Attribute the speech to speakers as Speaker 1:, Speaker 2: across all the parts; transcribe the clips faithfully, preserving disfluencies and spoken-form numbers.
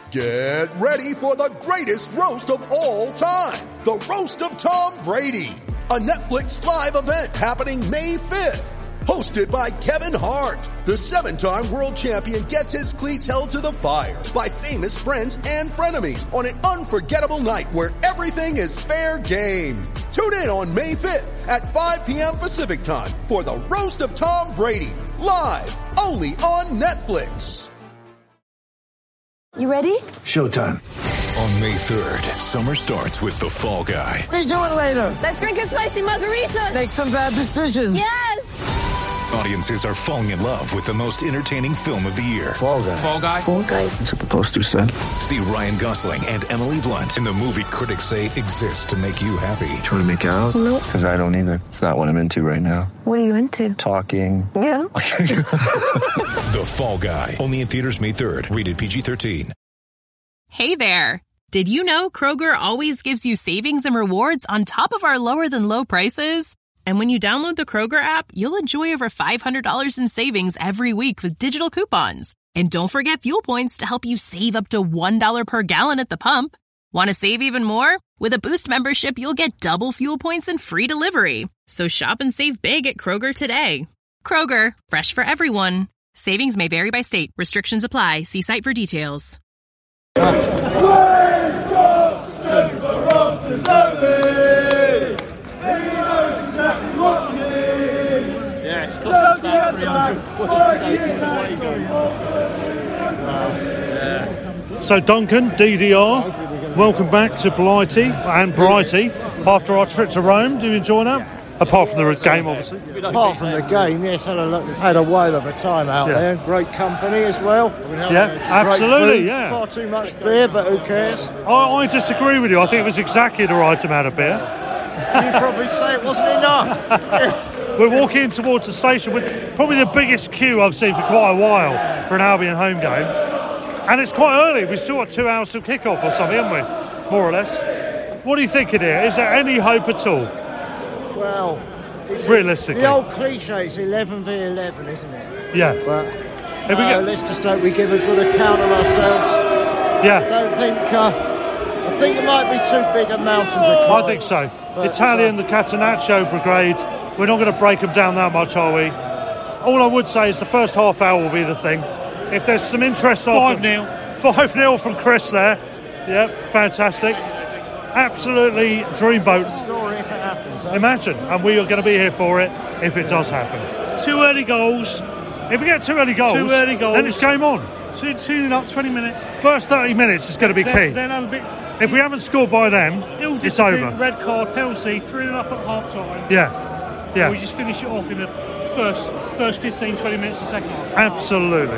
Speaker 1: Get ready for the greatest roast of all time. The Roast of Tom Brady. A Netflix live event happening May fifth. Hosted by Kevin Hart. The seven-time world champion gets his cleats held to the fire by famous friends and frenemies on an unforgettable night where everything is fair game. Tune in on May fifth at five p.m. Pacific time for the Roast of Tom Brady. Live only on Netflix.
Speaker 2: You ready?
Speaker 3: Showtime.
Speaker 4: On May third, summer starts with The Fall Guy.
Speaker 3: Let's do it later.
Speaker 2: Let's drink a spicy margarita.
Speaker 3: Make some bad decisions.
Speaker 2: Yes.
Speaker 4: Audiences are falling in love with the most entertaining film of the year.
Speaker 3: Fall Guy.
Speaker 4: Fall Guy?
Speaker 3: Fall Guy. That's what the poster said.
Speaker 4: See Ryan Gosling and Emily Blunt in the movie critics say exists to make you happy.
Speaker 3: Trying to make it out?
Speaker 2: Nope.
Speaker 3: Because I don't either. It's not what I'm into right now.
Speaker 2: What are you into?
Speaker 3: Talking.
Speaker 2: Yeah.
Speaker 4: The Fall Guy. Only in theaters May third. Rated P G thirteen.
Speaker 5: Hey there. Did you know Kroger always gives you savings and rewards on top of our lower than low prices? And when you download the Kroger app, you'll enjoy over five hundred dollars in savings every week with digital coupons. And don't forget fuel points to help you save up to one dollar per gallon at the pump. Want to save even more? With a Boost membership, you'll get double fuel points and free delivery. So shop and save big at Kroger today. Kroger, fresh for everyone. Savings may vary by state. Restrictions apply. See site for details.
Speaker 6: Yeah, it's cost about three hundred quid to go to
Speaker 7: So Duncan, D D R, welcome back to Blighty and Brighty after our trip to Rome. Do you enjoy that? Apart from the game, obviously.
Speaker 6: Apart from the game, yes, had a, had a whale of a time out
Speaker 7: Yeah.
Speaker 6: there. Great company as well.
Speaker 7: Yeah,
Speaker 6: Great
Speaker 7: absolutely,
Speaker 6: food,
Speaker 7: yeah.
Speaker 6: Far too much beer, but who cares?
Speaker 7: I, I disagree with you. I think it was exactly the right amount of beer.
Speaker 6: You'd probably say it wasn't enough.
Speaker 7: We're walking towards the station with probably the biggest queue I've seen for quite a while for an Albion home game. And it's quite early. We've still got two hours till kick-off or something, haven't we? More or less. What are you thinking here? Is there any hope at all?
Speaker 6: Well, it's
Speaker 7: Realistically.
Speaker 6: the old cliche, it's eleven v eleven, isn't it?
Speaker 7: Yeah.
Speaker 6: But
Speaker 7: If we
Speaker 6: no,
Speaker 7: get-
Speaker 6: let's just hope we give a good account of ourselves. I
Speaker 7: Yeah,
Speaker 6: don't think, uh, I think it might be too big a mountain to climb.
Speaker 7: I think so.
Speaker 6: But,
Speaker 7: Italian,
Speaker 6: uh,
Speaker 7: the Catenaccio brigade. We're not going to break them down that much, are we? All I would say is the first half hour will be the thing. If there's some interest
Speaker 8: five nil
Speaker 7: five nil from Chris there. Yep, fantastic. Absolutely dreamboat.
Speaker 6: Story if it happens. Huh?
Speaker 7: Imagine. And we are going to be here for it if it does happen.
Speaker 8: Two early goals.
Speaker 7: If we get two early goals,
Speaker 8: Two early goals.
Speaker 7: then it's game on.
Speaker 8: Two, two up, twenty minutes.
Speaker 7: First thirty minutes is going to be
Speaker 8: Then,
Speaker 7: key.
Speaker 8: then have a bit.
Speaker 7: If we haven't scored by then,
Speaker 8: Ill
Speaker 7: it's
Speaker 8: discipline,
Speaker 7: over.
Speaker 8: Red card, penalty, three and up at half time.
Speaker 7: Yeah, yeah.
Speaker 8: Or we just finish it off in the first first fifteen, twenty minutes of the second half.
Speaker 7: Absolutely.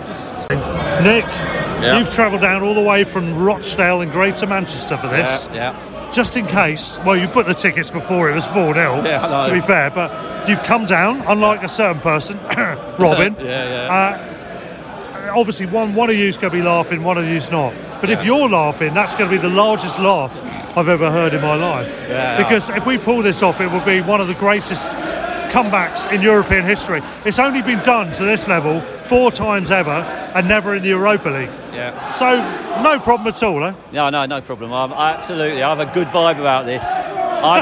Speaker 7: Nick,
Speaker 9: Yeah.
Speaker 7: you've travelled down all the way from Rochdale and Greater Manchester for this.
Speaker 9: Yeah,
Speaker 7: Just in case, well, you put the tickets before it was four nil,
Speaker 9: Yeah, I know.
Speaker 7: to be fair, but you've come down, unlike a certain person, Robin.
Speaker 9: Yeah, yeah.
Speaker 7: Uh, obviously, one, one of you's going to be laughing, one of you's not. But if you're laughing, that's going to be the largest laugh I've ever heard in my life.
Speaker 9: Yeah.
Speaker 7: Because if we pull this off, it will be one of the greatest comebacks in European history. It's only been done to this level four times ever and never in the Europa League.
Speaker 9: Yeah.
Speaker 7: So, no problem at all, eh?
Speaker 9: No, no, no problem. I'm, I absolutely, I have a good vibe about this. I,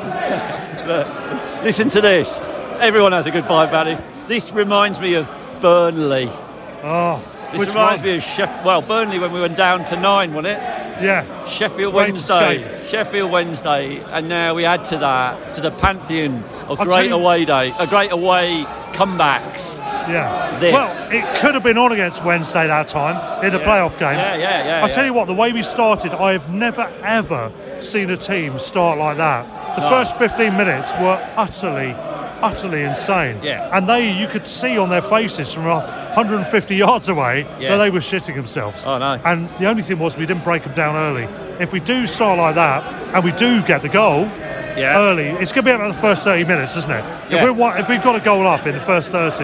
Speaker 9: Look, listen to this. Everyone has a good vibe about this. This reminds me of Burnley.
Speaker 7: Oh,
Speaker 9: This
Speaker 7: which
Speaker 9: reminds
Speaker 7: one?
Speaker 9: me of Sheff- well, Burnley when we went down to nine, wasn't it?
Speaker 7: Yeah.
Speaker 9: Sheffield
Speaker 7: Great
Speaker 9: Wednesday.
Speaker 7: escape.
Speaker 9: Sheffield Wednesday, and now we add to that to the pantheon of
Speaker 7: I'll tell
Speaker 9: great
Speaker 7: you-
Speaker 9: away day, a great away comebacks.
Speaker 7: Yeah.
Speaker 9: This.
Speaker 7: Well, it could have been on against Wednesday that time in the
Speaker 9: Yeah.
Speaker 7: playoff game.
Speaker 9: Yeah, yeah, yeah.
Speaker 7: I'll tell
Speaker 9: yeah.
Speaker 7: you what, the way we started, I have never, ever seen a team start like that. The
Speaker 9: No.
Speaker 7: first fifteen minutes were utterly, utterly insane.
Speaker 9: Yeah.
Speaker 7: And they, you could see on their faces from one hundred fifty yards away
Speaker 9: Yeah.
Speaker 7: that they were shitting themselves.
Speaker 9: Oh, no.
Speaker 7: And the only thing was we didn't break them down early. If we do start like that, and we do get the goal
Speaker 9: Yeah.
Speaker 7: early, it's going to be about the first thirty minutes, isn't it? If,
Speaker 9: Yeah.
Speaker 7: we're, wa- if we've got a goal up in the first thirty,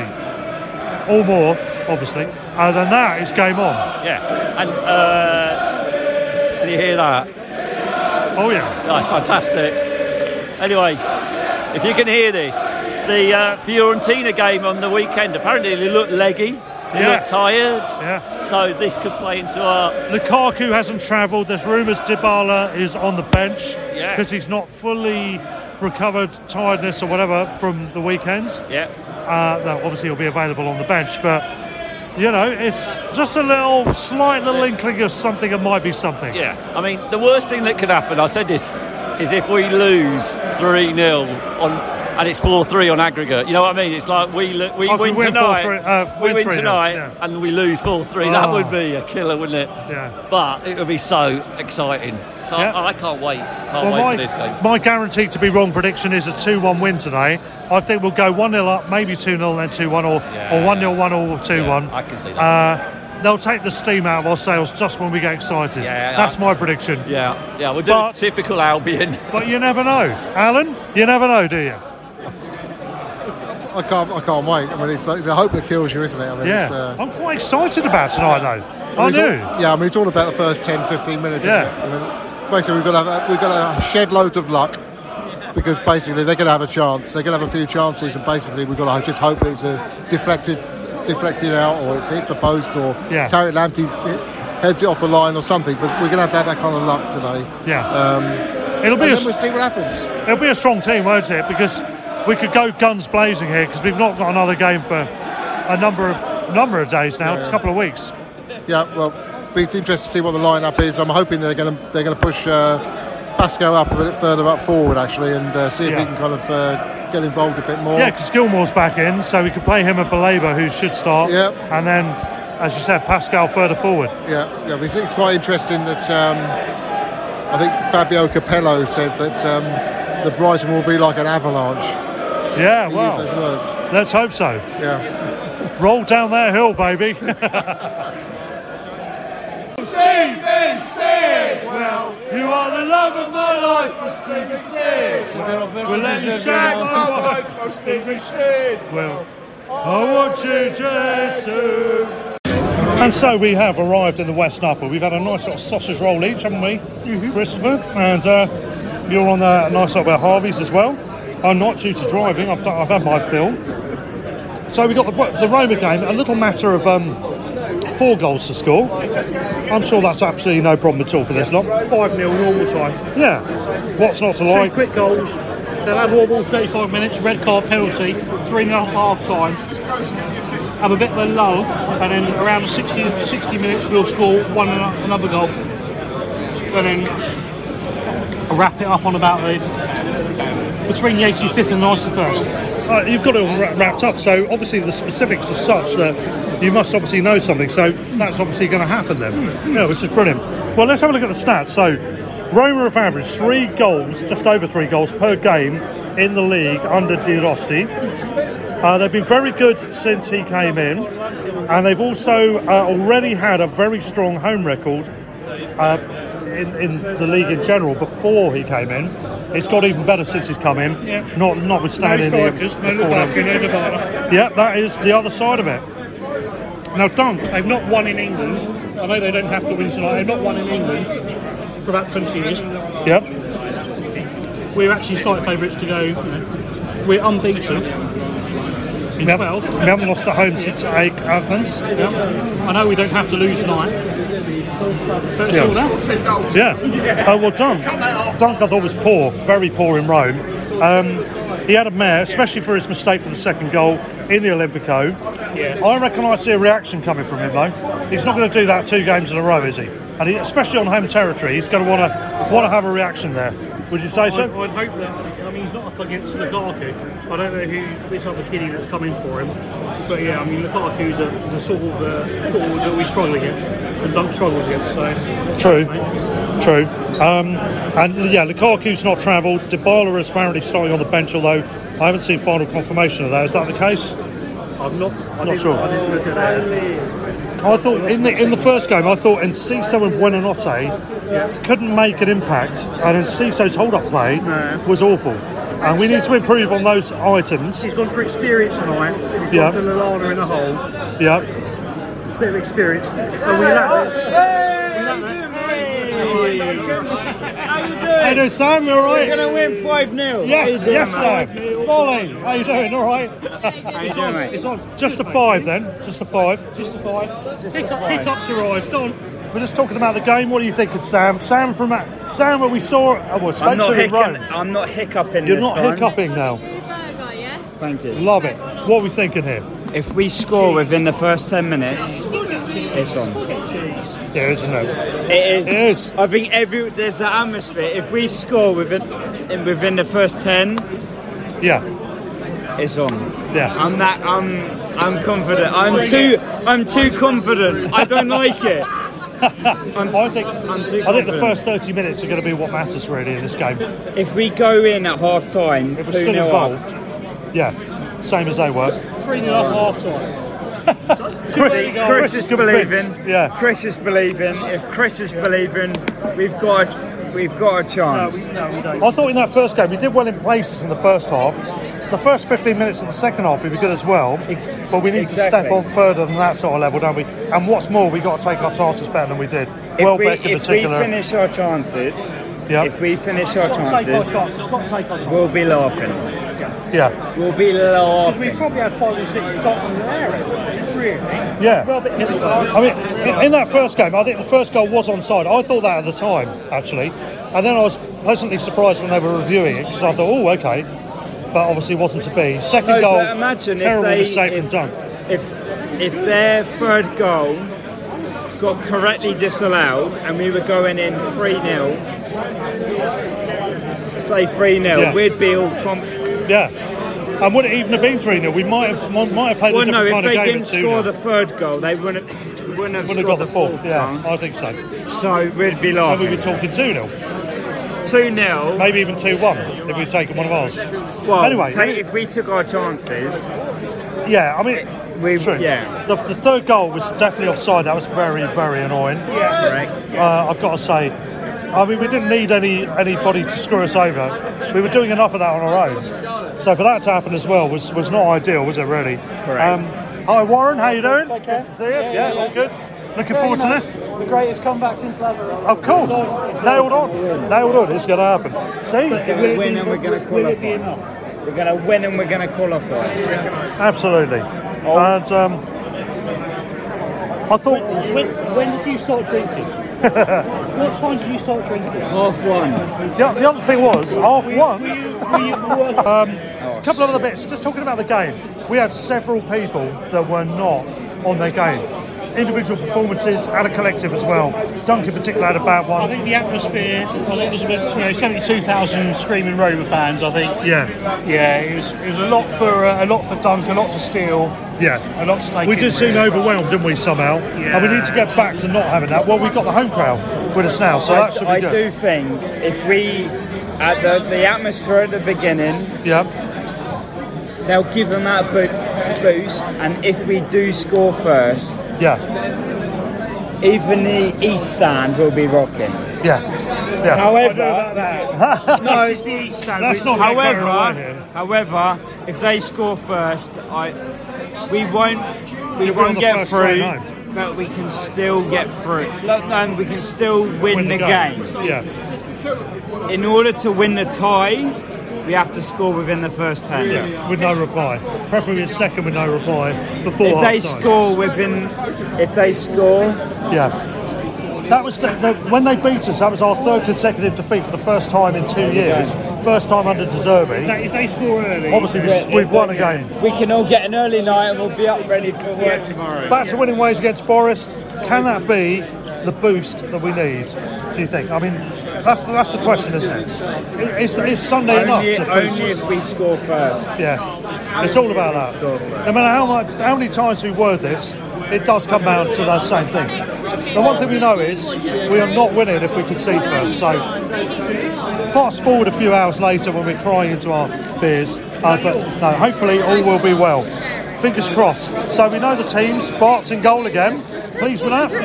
Speaker 7: or more, obviously, uh, then that is game on.
Speaker 9: Yeah. And uh, can you hear that?
Speaker 7: Oh, yeah.
Speaker 9: That's fantastic. Anyway, if you can hear this, the uh, Fiorentina game on the weekend, apparently they looked leggy. He
Speaker 7: Yeah.
Speaker 9: looked tired.
Speaker 7: Yeah.
Speaker 9: So this could play into our...
Speaker 7: Lukaku hasn't travelled. There's rumours Dybala is on the bench
Speaker 9: Yeah.
Speaker 7: because he's not fully recovered tiredness or whatever from the weekend.
Speaker 9: Yeah.
Speaker 7: Uh, no, obviously he'll be available on the bench, but you know, it's just a little slight little inkling of something that might be something.
Speaker 9: Yeah. I mean, the worst thing that could happen, I said this, is if we lose three nil on... and it's four three on aggregate. You know what I mean? It's like we lo- we,
Speaker 7: Oh,
Speaker 9: win
Speaker 7: we win
Speaker 9: tonight,
Speaker 7: four three, uh,
Speaker 9: we
Speaker 7: win
Speaker 9: win
Speaker 7: three nil,
Speaker 9: tonight,
Speaker 7: yeah.
Speaker 9: and we lose four three. That
Speaker 7: Oh.
Speaker 9: would be a killer, wouldn't it?
Speaker 7: Yeah.
Speaker 9: But it would be so exciting. So
Speaker 7: Yeah.
Speaker 9: I, I can't wait. Can't
Speaker 7: Well,
Speaker 9: wait
Speaker 7: my,
Speaker 9: for this game.
Speaker 7: my guaranteed to be wrong prediction is a two one win today. I think we'll go one nil up, maybe two nil, then two one, or
Speaker 9: Yeah.
Speaker 7: or one nil, one or two one.
Speaker 9: I can see that.
Speaker 7: Uh, they'll take the steam out of our sails just when we get excited.
Speaker 9: Yeah,
Speaker 7: That's
Speaker 9: I-
Speaker 7: my prediction.
Speaker 9: Yeah, yeah, we'll do
Speaker 7: But-
Speaker 9: typical Albion.
Speaker 7: But you never know, Alan. You never know, do you?
Speaker 10: I can't, I can't wait. I mean, it's, like, it's a hope that kills you, isn't it? I mean,
Speaker 7: Yeah.
Speaker 10: it's, uh,
Speaker 7: I'm quite excited about tonight, though. I
Speaker 10: mean, it's
Speaker 7: do.
Speaker 10: all- yeah, I mean, it's all about the first ten, fifteen minutes. isn't
Speaker 7: Yeah.
Speaker 10: it? I mean, basically, we've got to have, we've got to shed loads of luck because basically they're going to have a chance. They're going to have a few chances, and basically we've got to just hope it's a deflected, deflected out, or it's hit the post, or
Speaker 7: Yeah.
Speaker 10: Tariq Lamptey heads it off the line, or something. But we're going to have to have that kind of luck today.
Speaker 7: Yeah.
Speaker 10: Um,
Speaker 7: It'll
Speaker 10: and
Speaker 7: be a,
Speaker 10: then
Speaker 7: s-
Speaker 10: we'll see what happens.
Speaker 7: it'll be a strong team, won't it? Because we could go guns blazing here because we've not got another game for a number of number of days now,
Speaker 10: Yeah.
Speaker 7: a couple of weeks.
Speaker 10: Yeah, well, it's interesting to see what the lineup is. I'm hoping they're going to they're going to push uh, Pascal up a bit further up forward actually, and uh, see if
Speaker 7: Yeah.
Speaker 10: he can kind of uh, get involved a bit more.
Speaker 7: Yeah, because Gilmore's back in, so we could play him and Baleba, who should start.
Speaker 10: Yeah.
Speaker 7: And then, as you said, Pascal further forward.
Speaker 10: Yeah, yeah. It's, it's quite interesting that um, I think Fabio Capello said that um, the Brighton will be like an avalanche.
Speaker 7: Yeah,
Speaker 10: He
Speaker 7: well,
Speaker 10: used those words.
Speaker 7: let's hope so.
Speaker 10: Yeah.
Speaker 7: Roll down that hill, baby. You are the love of my life, We'll let you share my life, Well, I want you to. And so we have arrived in the West Upper. We've had a nice little sausage roll each, haven't we,
Speaker 8: Mm-hmm.
Speaker 7: Christopher? And uh, you're on a nice little bit of Harvey's as well. I'm not due to driving. I've, done, I've had my fill. So we got the, the Roma game. A little matter of um, four goals to score. I'm sure that's absolutely no problem at all for this lot.
Speaker 8: five nil normal time.
Speaker 7: Yeah. What's not to
Speaker 8: Two
Speaker 7: like?
Speaker 8: quick goals. They'll have one ball thirty-five minutes, red card penalty, three nil half time. Have a bit of a lull, and then around the sixty, sixty minutes we'll score one and another goal. And then wrap it up on about the between the eighty-fifth and ninety-first.
Speaker 7: Uh, you've got it all wra- wrapped up, so obviously the specifics are such that you must obviously know something, so that's obviously going to happen then. Yeah, which is brilliant. Well, let's have a look at the stats. So, Roma have averaged three goals, just over three goals per game in the league under Di Rossi. Uh, they've been very good since he came in, and they've also uh, already had a very strong home record uh, in, in the league in general before he came in. It's got even better since he's come in,
Speaker 8: Yeah.
Speaker 7: not notwithstanding
Speaker 8: No
Speaker 7: the,
Speaker 8: strikers,
Speaker 7: the
Speaker 8: no
Speaker 7: four nil.
Speaker 8: Lukaku, no Dybala.
Speaker 7: Yeah, that is the other side of it. Now, Dunk,
Speaker 8: They've not won in England. I know they don't have to win tonight. They've not won in England for about twenty years.
Speaker 7: yep,
Speaker 8: We're actually slight favourites to go. You know, we're unbeaten in
Speaker 7: we haven't,
Speaker 8: twelve.
Speaker 7: we haven't lost at home since Ake Athens.
Speaker 8: Yeah. I know we don't have to lose tonight, but it's
Speaker 7: Yes.
Speaker 8: all there.
Speaker 7: Yeah. Oh, well, Dunk. Dunk, I thought, was poor, very poor in Rome. Um, he had a mare, especially for his mistake for the second goal in the Olimpico.
Speaker 8: Yeah.
Speaker 7: I reckon I see a reaction coming from him, though. He's not going to do that two games in a row, is he? And he, especially on home territory, he's going to want to want to have a reaction there. Would you say so?
Speaker 8: I'd, I'd hope that. I mean, he's not up against Lukaku. I don't know who this other kiddie that's coming for him, but yeah, I mean, Lukaku's a, the sort of uh, forward that we struggle against, and Dunk struggles against. So
Speaker 7: True, true. Um, and yeah, Lukaku's not travelled. Dybala is apparently starting on the bench, although I haven't seen final confirmation of that. Is that the case?
Speaker 8: I'm not. I
Speaker 7: Not
Speaker 8: didn't-
Speaker 7: sure.
Speaker 8: I didn't look at that.
Speaker 7: I thought in the in the first game, I thought Enciso and Buonanotte couldn't make an impact, and Enciso's hold-up play
Speaker 8: No.
Speaker 7: was awful. And we need to improve on those items.
Speaker 8: He's gone for experience tonight. He's
Speaker 7: Yeah.
Speaker 8: got to Lallana in the hole.
Speaker 7: Yeah,
Speaker 8: Bit of experience. And we lack it. We lack that. How you doing?
Speaker 7: How you doing, Sam? You all right?
Speaker 11: We're going to win five nil.
Speaker 7: Yes, yes, Sam. Molly, how you doing? All right?
Speaker 11: How you doing, mate?
Speaker 7: It's on. Just a five, then. Just a five.
Speaker 8: Just a five.
Speaker 7: Just a
Speaker 8: Hiccup,
Speaker 7: five.
Speaker 8: hiccups arrived. Go on.
Speaker 7: We're just talking about the game. What do you think of Sam? Sam from that. Sam, what we saw. Oh, well,
Speaker 11: I'm not,
Speaker 7: Spencer in Rome.
Speaker 11: hiccup, I'm not hiccuping
Speaker 7: You're
Speaker 11: this
Speaker 7: not
Speaker 11: time.
Speaker 7: hiccuping now.
Speaker 11: Thank you.
Speaker 7: Love it. What are we thinking here?
Speaker 11: If we score within the first ten minutes, it's on.
Speaker 7: Yeah, isn't it?
Speaker 11: It is.
Speaker 7: It is.
Speaker 11: I think every there's an atmosphere. If we score within in, within the first ten,
Speaker 7: yeah,
Speaker 11: it's on.
Speaker 7: Yeah.
Speaker 11: I'm that. I'm. I'm confident. I'm too. I'm too confident. I don't like it. I'm
Speaker 7: well, I think.
Speaker 11: I'm too
Speaker 7: I think the
Speaker 11: confident.
Speaker 7: first thirty minutes are going to be what matters really in this game.
Speaker 11: If we go in at half time,
Speaker 7: If we're
Speaker 11: two
Speaker 7: still
Speaker 11: nil
Speaker 7: involved,
Speaker 11: up.
Speaker 7: yeah, same as they were.
Speaker 8: three nil up half time.
Speaker 11: See, Chris is believing.
Speaker 7: Yeah.
Speaker 11: Chris is believing. If Chris is believing, we've got. A, we've got a chance.
Speaker 7: I thought in that first game we did well in places in the first half. The first fifteen minutes of the second half we were good as well, but we need
Speaker 11: Exactly.
Speaker 7: to step on further than that sort of level, don't we? And what's more, we got to take our chances better than we did.
Speaker 11: If,
Speaker 7: Welbeck
Speaker 11: we,
Speaker 7: in
Speaker 11: if we
Speaker 7: particular.
Speaker 11: finish our chances,
Speaker 7: Yeah.
Speaker 11: if we finish our
Speaker 8: Take our
Speaker 11: chances,
Speaker 8: shots. Got to take our shots.
Speaker 11: we'll be laughing.
Speaker 7: Yeah.
Speaker 11: We'll be
Speaker 8: Because we
Speaker 11: laughing.
Speaker 8: probably had five or six shots in the area. Really?
Speaker 7: Yeah.
Speaker 8: Well, a bit hit the
Speaker 7: I mean, in, in that first game, I think the first goal was onside. I thought that at the time, actually. And then I was pleasantly surprised when they were reviewing it, because I thought, oh, okay. But obviously it wasn't to be. Second
Speaker 11: No,
Speaker 7: goal,
Speaker 11: but imagine
Speaker 7: terrible
Speaker 11: if they,
Speaker 7: mistake
Speaker 11: if,
Speaker 7: from Dunk.
Speaker 11: if if their third goal got correctly disallowed and we were going in three nil, say three nil,
Speaker 7: Yeah.
Speaker 11: we'd be all comp-
Speaker 7: Yeah. And would it even have been three nil? We might have, might might have played
Speaker 11: well,
Speaker 7: a
Speaker 11: no,
Speaker 7: different
Speaker 11: if
Speaker 7: kind of
Speaker 11: they
Speaker 7: game
Speaker 11: didn't
Speaker 7: at two
Speaker 11: score
Speaker 7: nil.
Speaker 11: the third goal, they wouldn't wouldn't have
Speaker 7: Would have
Speaker 11: scored
Speaker 7: got the
Speaker 11: the
Speaker 7: fourth,
Speaker 11: fourth
Speaker 7: yeah,
Speaker 11: goal.
Speaker 7: I think so.
Speaker 11: So we'd be
Speaker 7: And
Speaker 11: laughing.
Speaker 7: we were talking two nil.
Speaker 11: two nil.
Speaker 7: Maybe even two one if we'd taken one of ours.
Speaker 11: Well,
Speaker 7: anyway,
Speaker 11: take, if we took our chances,
Speaker 7: yeah, I mean,
Speaker 11: we
Speaker 7: true.
Speaker 11: yeah,
Speaker 7: The, the third goal was definitely offside. That was very, very annoying.
Speaker 11: correct.
Speaker 7: Uh, I've got to say, I mean, we didn't need any anybody to screw us over. We were doing enough of that on our own. So for that to happen as well was, was not ideal, was it really?
Speaker 11: Correct.
Speaker 7: Um, hi Warren, how you doing? Good to see you. Yeah, all good. Looking forward to this.
Speaker 8: The greatest comeback since Laverne.
Speaker 7: Of course. Nailed on. Nailed on. It's going to happen. See?
Speaker 11: We're going to win and we're going to qualify. We're going to win and we're going to qualify.
Speaker 7: Absolutely.
Speaker 11: Oh.
Speaker 7: And um, I thought...
Speaker 8: When, when did you start drinking? What time did you start drinking?
Speaker 11: Half one.
Speaker 7: The, the other thing was, half one,
Speaker 8: Were you, were you, were,
Speaker 7: um, a couple of other bits, just talking about the game. We had several people that were not on their game. Individual performances and a collective as well. Dunk in particular had a bad
Speaker 8: I
Speaker 7: one.
Speaker 8: think the atmosphere, I think there's about you know, seventy-two thousand screaming Rover fans, I think.
Speaker 7: Yeah,
Speaker 8: Yeah, it was, it was a lot for uh, a lot for Dunk, a lot for Steele,
Speaker 7: yeah.
Speaker 8: a lot to take
Speaker 7: We
Speaker 8: in,
Speaker 7: did seem
Speaker 8: really.
Speaker 7: overwhelmed, didn't we, somehow? And we need to get back to not having that. Well, we've got the home crowd with us now, so
Speaker 11: I,
Speaker 7: that should be
Speaker 11: I
Speaker 7: good.
Speaker 11: do think if we, at the, the atmosphere at the beginning,
Speaker 7: Yeah,
Speaker 11: they'll give them that bo- boost, and if we do score first,
Speaker 7: yeah,
Speaker 11: even the East Stand will be rocking.
Speaker 7: yeah. yeah.
Speaker 11: However,
Speaker 8: No, it's the East Stand.
Speaker 7: That's
Speaker 8: We-
Speaker 7: not getting carried away
Speaker 11: however,
Speaker 7: here.
Speaker 11: however, if they score first, I we won't we
Speaker 7: You'll be on
Speaker 11: won't
Speaker 7: the
Speaker 11: get
Speaker 7: first train
Speaker 11: through,
Speaker 7: home.
Speaker 11: but we can still get through. Look, and we can still win, the game.
Speaker 7: Yeah,
Speaker 11: In order to win the tie, we have to score within the first ten.
Speaker 7: yeah. With no reply. Preferably a second with no reply before
Speaker 11: If they
Speaker 7: half-time.
Speaker 11: score within, if they score,
Speaker 7: Yeah. That was the, the, when they beat us. That was our third consecutive defeat for the first time in two years. First time under De Zerbi.
Speaker 8: If they score early,
Speaker 7: Obviously, we, we've won a game.
Speaker 11: we can all get an early night and we'll be up ready for work tomorrow.
Speaker 7: Back to winning ways against Forest. Can that be the boost that we need? Do you think? I mean, that's the, that's the question, isn't it? Is, is Sunday
Speaker 11: Only,
Speaker 7: enough to boost
Speaker 11: only
Speaker 7: us?
Speaker 11: if we score first.
Speaker 7: Yeah, it's all about that. No matter how much, how many times we word this, it does come down to that same thing. The one thing we know is we are not winning if we concede first. So fast forward a few hours later when we're crying into our beers, uh, but no, hopefully all will be well. Fingers crossed. So we know the teams. Bart's in goal again. Pleased with that?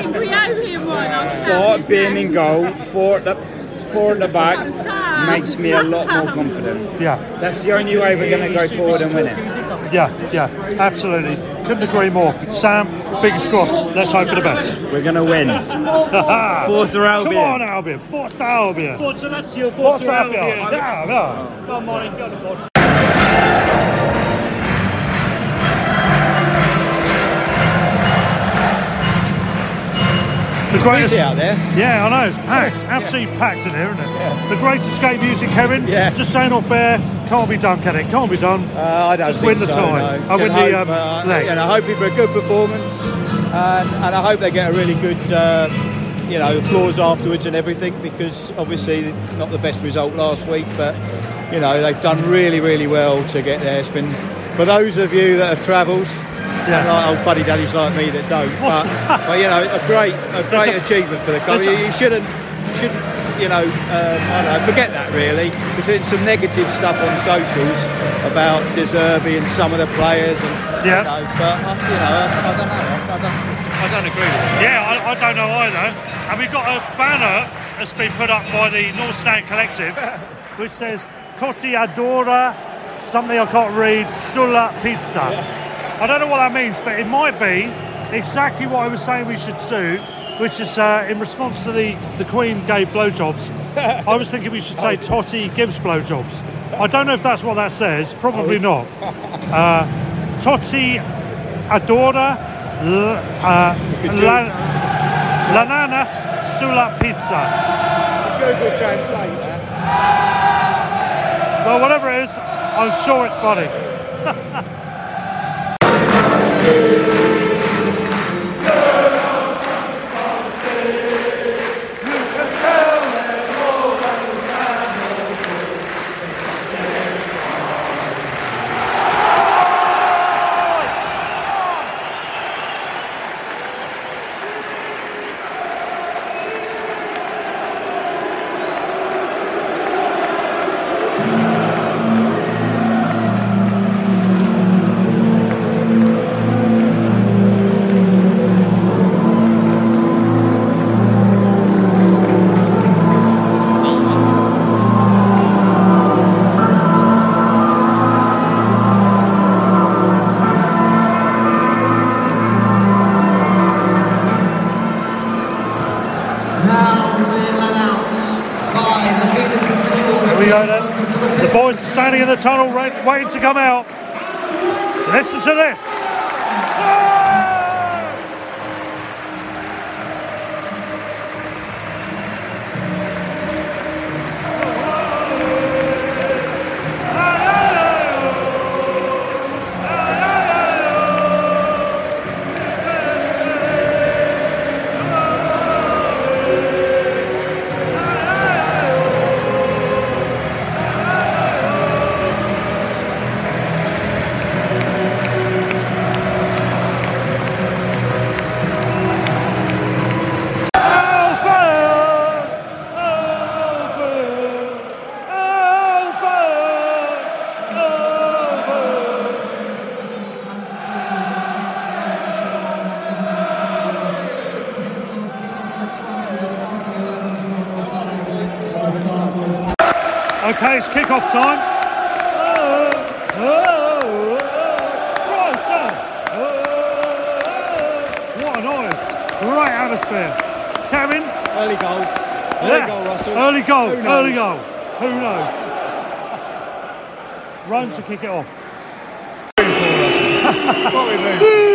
Speaker 11: Bart being in goal, four at the, four at the back, makes me a lot more confident.
Speaker 7: Yeah.
Speaker 11: That's the only way we're going to go forward and win it.
Speaker 7: Yeah, yeah, absolutely. Couldn't agree more. Sam, fingers crossed. Let's hope for the best.
Speaker 11: We're going to win. Forza Albion.
Speaker 7: Come on, Albion. Forza Albion.
Speaker 8: Forza Lazio, Forza
Speaker 7: Forza
Speaker 8: Albion.
Speaker 7: Albion. Yeah, yeah.
Speaker 8: Come on, get on the board.
Speaker 7: The greatest
Speaker 12: out there.
Speaker 7: Yeah, I know, it's packed. Absolutely packed in here, isn't it?
Speaker 12: Yeah.
Speaker 7: The Great Escape music, Kevin.
Speaker 12: Yeah.
Speaker 7: Just saying off air, can't be done, can it? Can't be done.
Speaker 12: Uh, I don't
Speaker 7: Just
Speaker 12: think
Speaker 7: win the
Speaker 12: so,
Speaker 7: time.
Speaker 12: no.
Speaker 7: I win
Speaker 12: Can
Speaker 7: the
Speaker 12: hope,
Speaker 7: um,
Speaker 12: uh,
Speaker 7: leg.
Speaker 12: You know, hoping for a good performance, and, and I hope they get a really good, uh, you know, applause afterwards and everything, because obviously not the best result last week, but you know they've done really, really well to get there. It's been, for those of you that have travelled.
Speaker 7: Yeah.
Speaker 12: Like old fuddy daddies like me that don't, but, but you know, a great, a great
Speaker 7: a,
Speaker 12: achievement for the club. You, you shouldn't, you shouldn't, you know, um, I don't know, forget that really. There's been some negative stuff on socials about De Zerbi and some of the players, and
Speaker 7: yeah.
Speaker 12: you know, but uh, you know, I, I don't know, I, I don't, I don't agree with it.
Speaker 7: Yeah, I, I don't know either. And we've got a banner that's been put up by the North Stand Collective, which says "Totti adora something I can't read sulla pizza." Yeah. I don't know what that means, but it might be exactly what I was saying we should do, which is uh, in response to the, the Queen gave blowjobs. I was thinking we should say Totti gives blowjobs. I don't know if that's what that says, probably not. Uh, Totti adora l- uh, la, l'ananas sulla pizza.
Speaker 12: Google Translate that.
Speaker 7: Well, whatever it is, I'm sure it's funny. The boys are standing in the tunnel waiting to come out. Listen to this. Okay, it's kick-off time. Oh, oh, oh, right, so. Oh, what a noise. Great atmosphere. Kevin?
Speaker 12: Early goal. Early
Speaker 7: Yeah.
Speaker 12: goal, Russell.
Speaker 7: Early goal,
Speaker 12: Who knows?
Speaker 7: early goal. Who knows? Rome to kick it off.
Speaker 12: What we mean?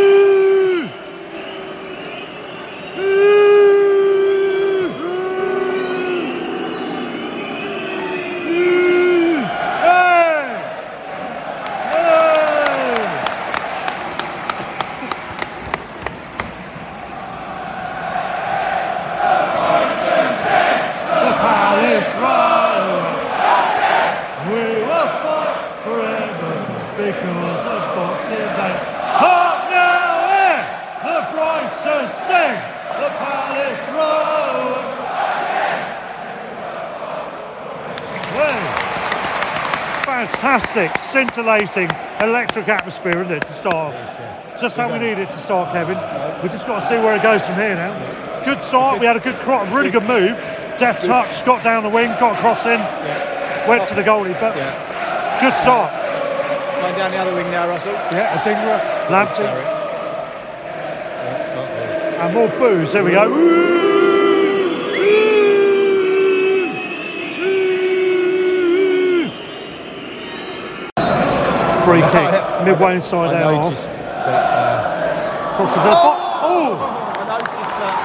Speaker 12: Fantastic, scintillating, electric atmosphere, isn't it, to start off? Just how we need it to start, Kevin. We've just got to see where it goes from here now. Good start, we had a good, cro- really good move. Deft touch, got down the wing, got across in, went to the goalie, but good start. Going down the other wing now, Russell.
Speaker 7: Yeah, Adingra, Lamptey.
Speaker 12: Sorry.
Speaker 7: And more boos. There we go. Free kick, midway inside
Speaker 12: I
Speaker 7: our half.
Speaker 12: noticed that. Uh,
Speaker 7: Cross the dead box. Oh!
Speaker 12: I noticed that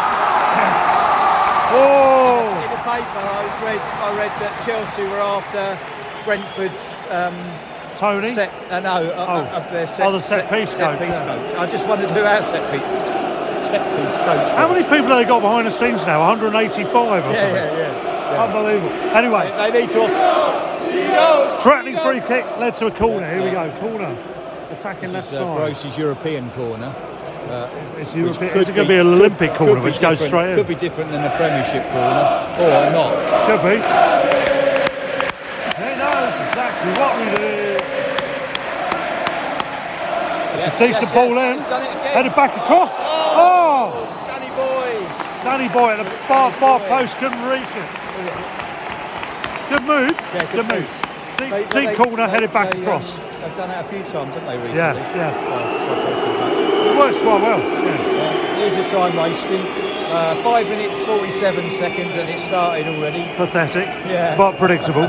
Speaker 7: Oh!
Speaker 12: in, in the paper I read, I read that Chelsea were after Brentford's um,
Speaker 7: Tony?
Speaker 12: set. Uh, no, uh,
Speaker 7: Oh.
Speaker 12: uh, of their set,
Speaker 7: Oh, the set piece
Speaker 12: set
Speaker 7: coach,
Speaker 12: piece
Speaker 7: yeah.
Speaker 12: coach. I just wondered who our set piece set piece coach was.
Speaker 7: How many people have they got behind the scenes now? one hundred eighty-five or
Speaker 12: Yeah,
Speaker 7: something?
Speaker 12: yeah, yeah. yeah.
Speaker 7: Unbelievable. Anyway,
Speaker 12: They, they need to. Off- Go,
Speaker 7: threatening
Speaker 12: go.
Speaker 7: free kick led to a corner. Here we
Speaker 12: Yeah.
Speaker 7: go. Corner. Attacking left
Speaker 12: This is uh,
Speaker 7: side.
Speaker 12: Gross's European corner. Uh,
Speaker 7: It's
Speaker 12: which
Speaker 7: European.
Speaker 12: could
Speaker 7: Is it going to
Speaker 12: be-
Speaker 7: be an
Speaker 12: could-
Speaker 7: Olympic corner
Speaker 12: could be
Speaker 7: which goes
Speaker 12: different-
Speaker 7: straight in?
Speaker 12: Could be different than the Premiership corner, or not.
Speaker 7: Could be. He knows exactly what we do. It's
Speaker 12: Yes,
Speaker 7: a decent
Speaker 12: yes,
Speaker 7: ball
Speaker 12: yes.
Speaker 7: in.
Speaker 12: Done it again.
Speaker 7: Headed back across.
Speaker 12: Oh,
Speaker 7: Oh!
Speaker 12: Danny Boy.
Speaker 7: Danny Boy at the far,
Speaker 12: Danny
Speaker 7: far
Speaker 12: Boy.
Speaker 7: post. Couldn't reach it. Good move.
Speaker 12: Yeah,
Speaker 7: good,
Speaker 12: good
Speaker 7: move.
Speaker 12: move.
Speaker 7: Deep,
Speaker 12: They-
Speaker 7: deep
Speaker 12: they-
Speaker 7: corner,
Speaker 12: they-
Speaker 7: headed back
Speaker 12: they,
Speaker 7: across.
Speaker 12: Um, they've done it a few times, haven't they, recently?
Speaker 7: Yeah, yeah.
Speaker 12: Uh,
Speaker 7: It works quite well. Yeah.
Speaker 12: yeah. Here's the time wasting. Uh, five minutes, forty-seven seconds, and it started already.
Speaker 7: Pathetic,
Speaker 12: Yeah.
Speaker 7: but predictable.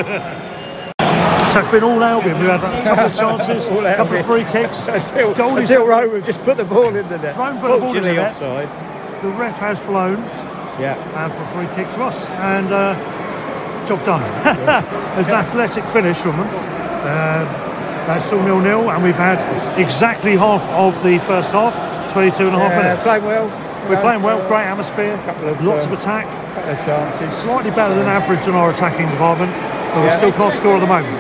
Speaker 7: So it's been all Albion. We've had a couple of chances,
Speaker 12: All
Speaker 7: a couple of free
Speaker 12: Albion.
Speaker 7: kicks.
Speaker 12: until
Speaker 7: Goalies
Speaker 12: until
Speaker 7: have-
Speaker 12: Rome just put the ball in the net.
Speaker 7: Rome put the ball in the
Speaker 12: Fortunately
Speaker 7: net.
Speaker 12: offside.
Speaker 7: The ref has blown
Speaker 12: Yeah.
Speaker 7: and for a free kick to us, and uh, job done. There's an athletic finish from them. Uh, that's all nil nil, and we've had exactly half of the first half, twenty-two and a half
Speaker 12: Yeah,
Speaker 7: minutes.
Speaker 12: playing well.
Speaker 7: We're
Speaker 12: No,
Speaker 7: playing well,
Speaker 12: uh,
Speaker 7: great atmosphere,
Speaker 12: couple of,
Speaker 7: lots
Speaker 12: uh,
Speaker 7: of attack,
Speaker 12: couple of chances.
Speaker 7: slightly better than average in our attacking department, but we
Speaker 12: Yeah.
Speaker 7: still can't score at the moment.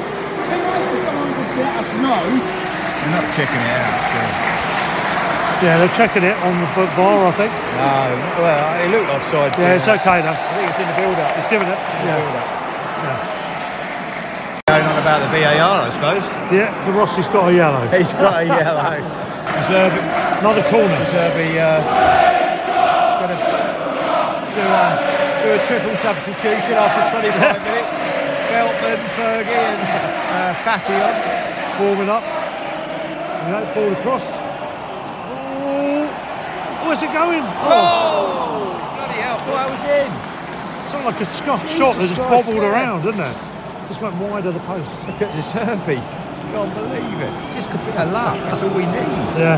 Speaker 12: They're not checking it out. So.
Speaker 7: Yeah, they're checking it on the V A R, I think.
Speaker 12: No, well, it looked offside.
Speaker 7: Yeah, it's okay though.
Speaker 12: I think it's in the build-up.
Speaker 7: It's giving it.
Speaker 12: In the
Speaker 7: Yeah.
Speaker 12: build-up.
Speaker 7: Yeah.
Speaker 12: Going on about the V A R, I suppose.
Speaker 7: Yeah, the Rossi's got a yellow.
Speaker 12: He's got a yellow. Zerbi,
Speaker 7: Another corner.
Speaker 12: Zerbi, uh, got to do a, do a triple substitution after twenty-five minutes. Beltman, Fergie, and uh, Fatty on.
Speaker 7: Warming up. You know, ball across. Oh, where's it going?
Speaker 12: Oh, bloody hell! Thought I was in.
Speaker 7: It's not like a scuffed
Speaker 12: Jesus
Speaker 7: shot that just
Speaker 12: Christ,
Speaker 7: bobbled
Speaker 12: yeah.
Speaker 7: around, didn't it? Just went wide of the post.
Speaker 12: Look at Zerbi. Can't believe it. Just a bit of luck. That's all we need.
Speaker 7: Yeah.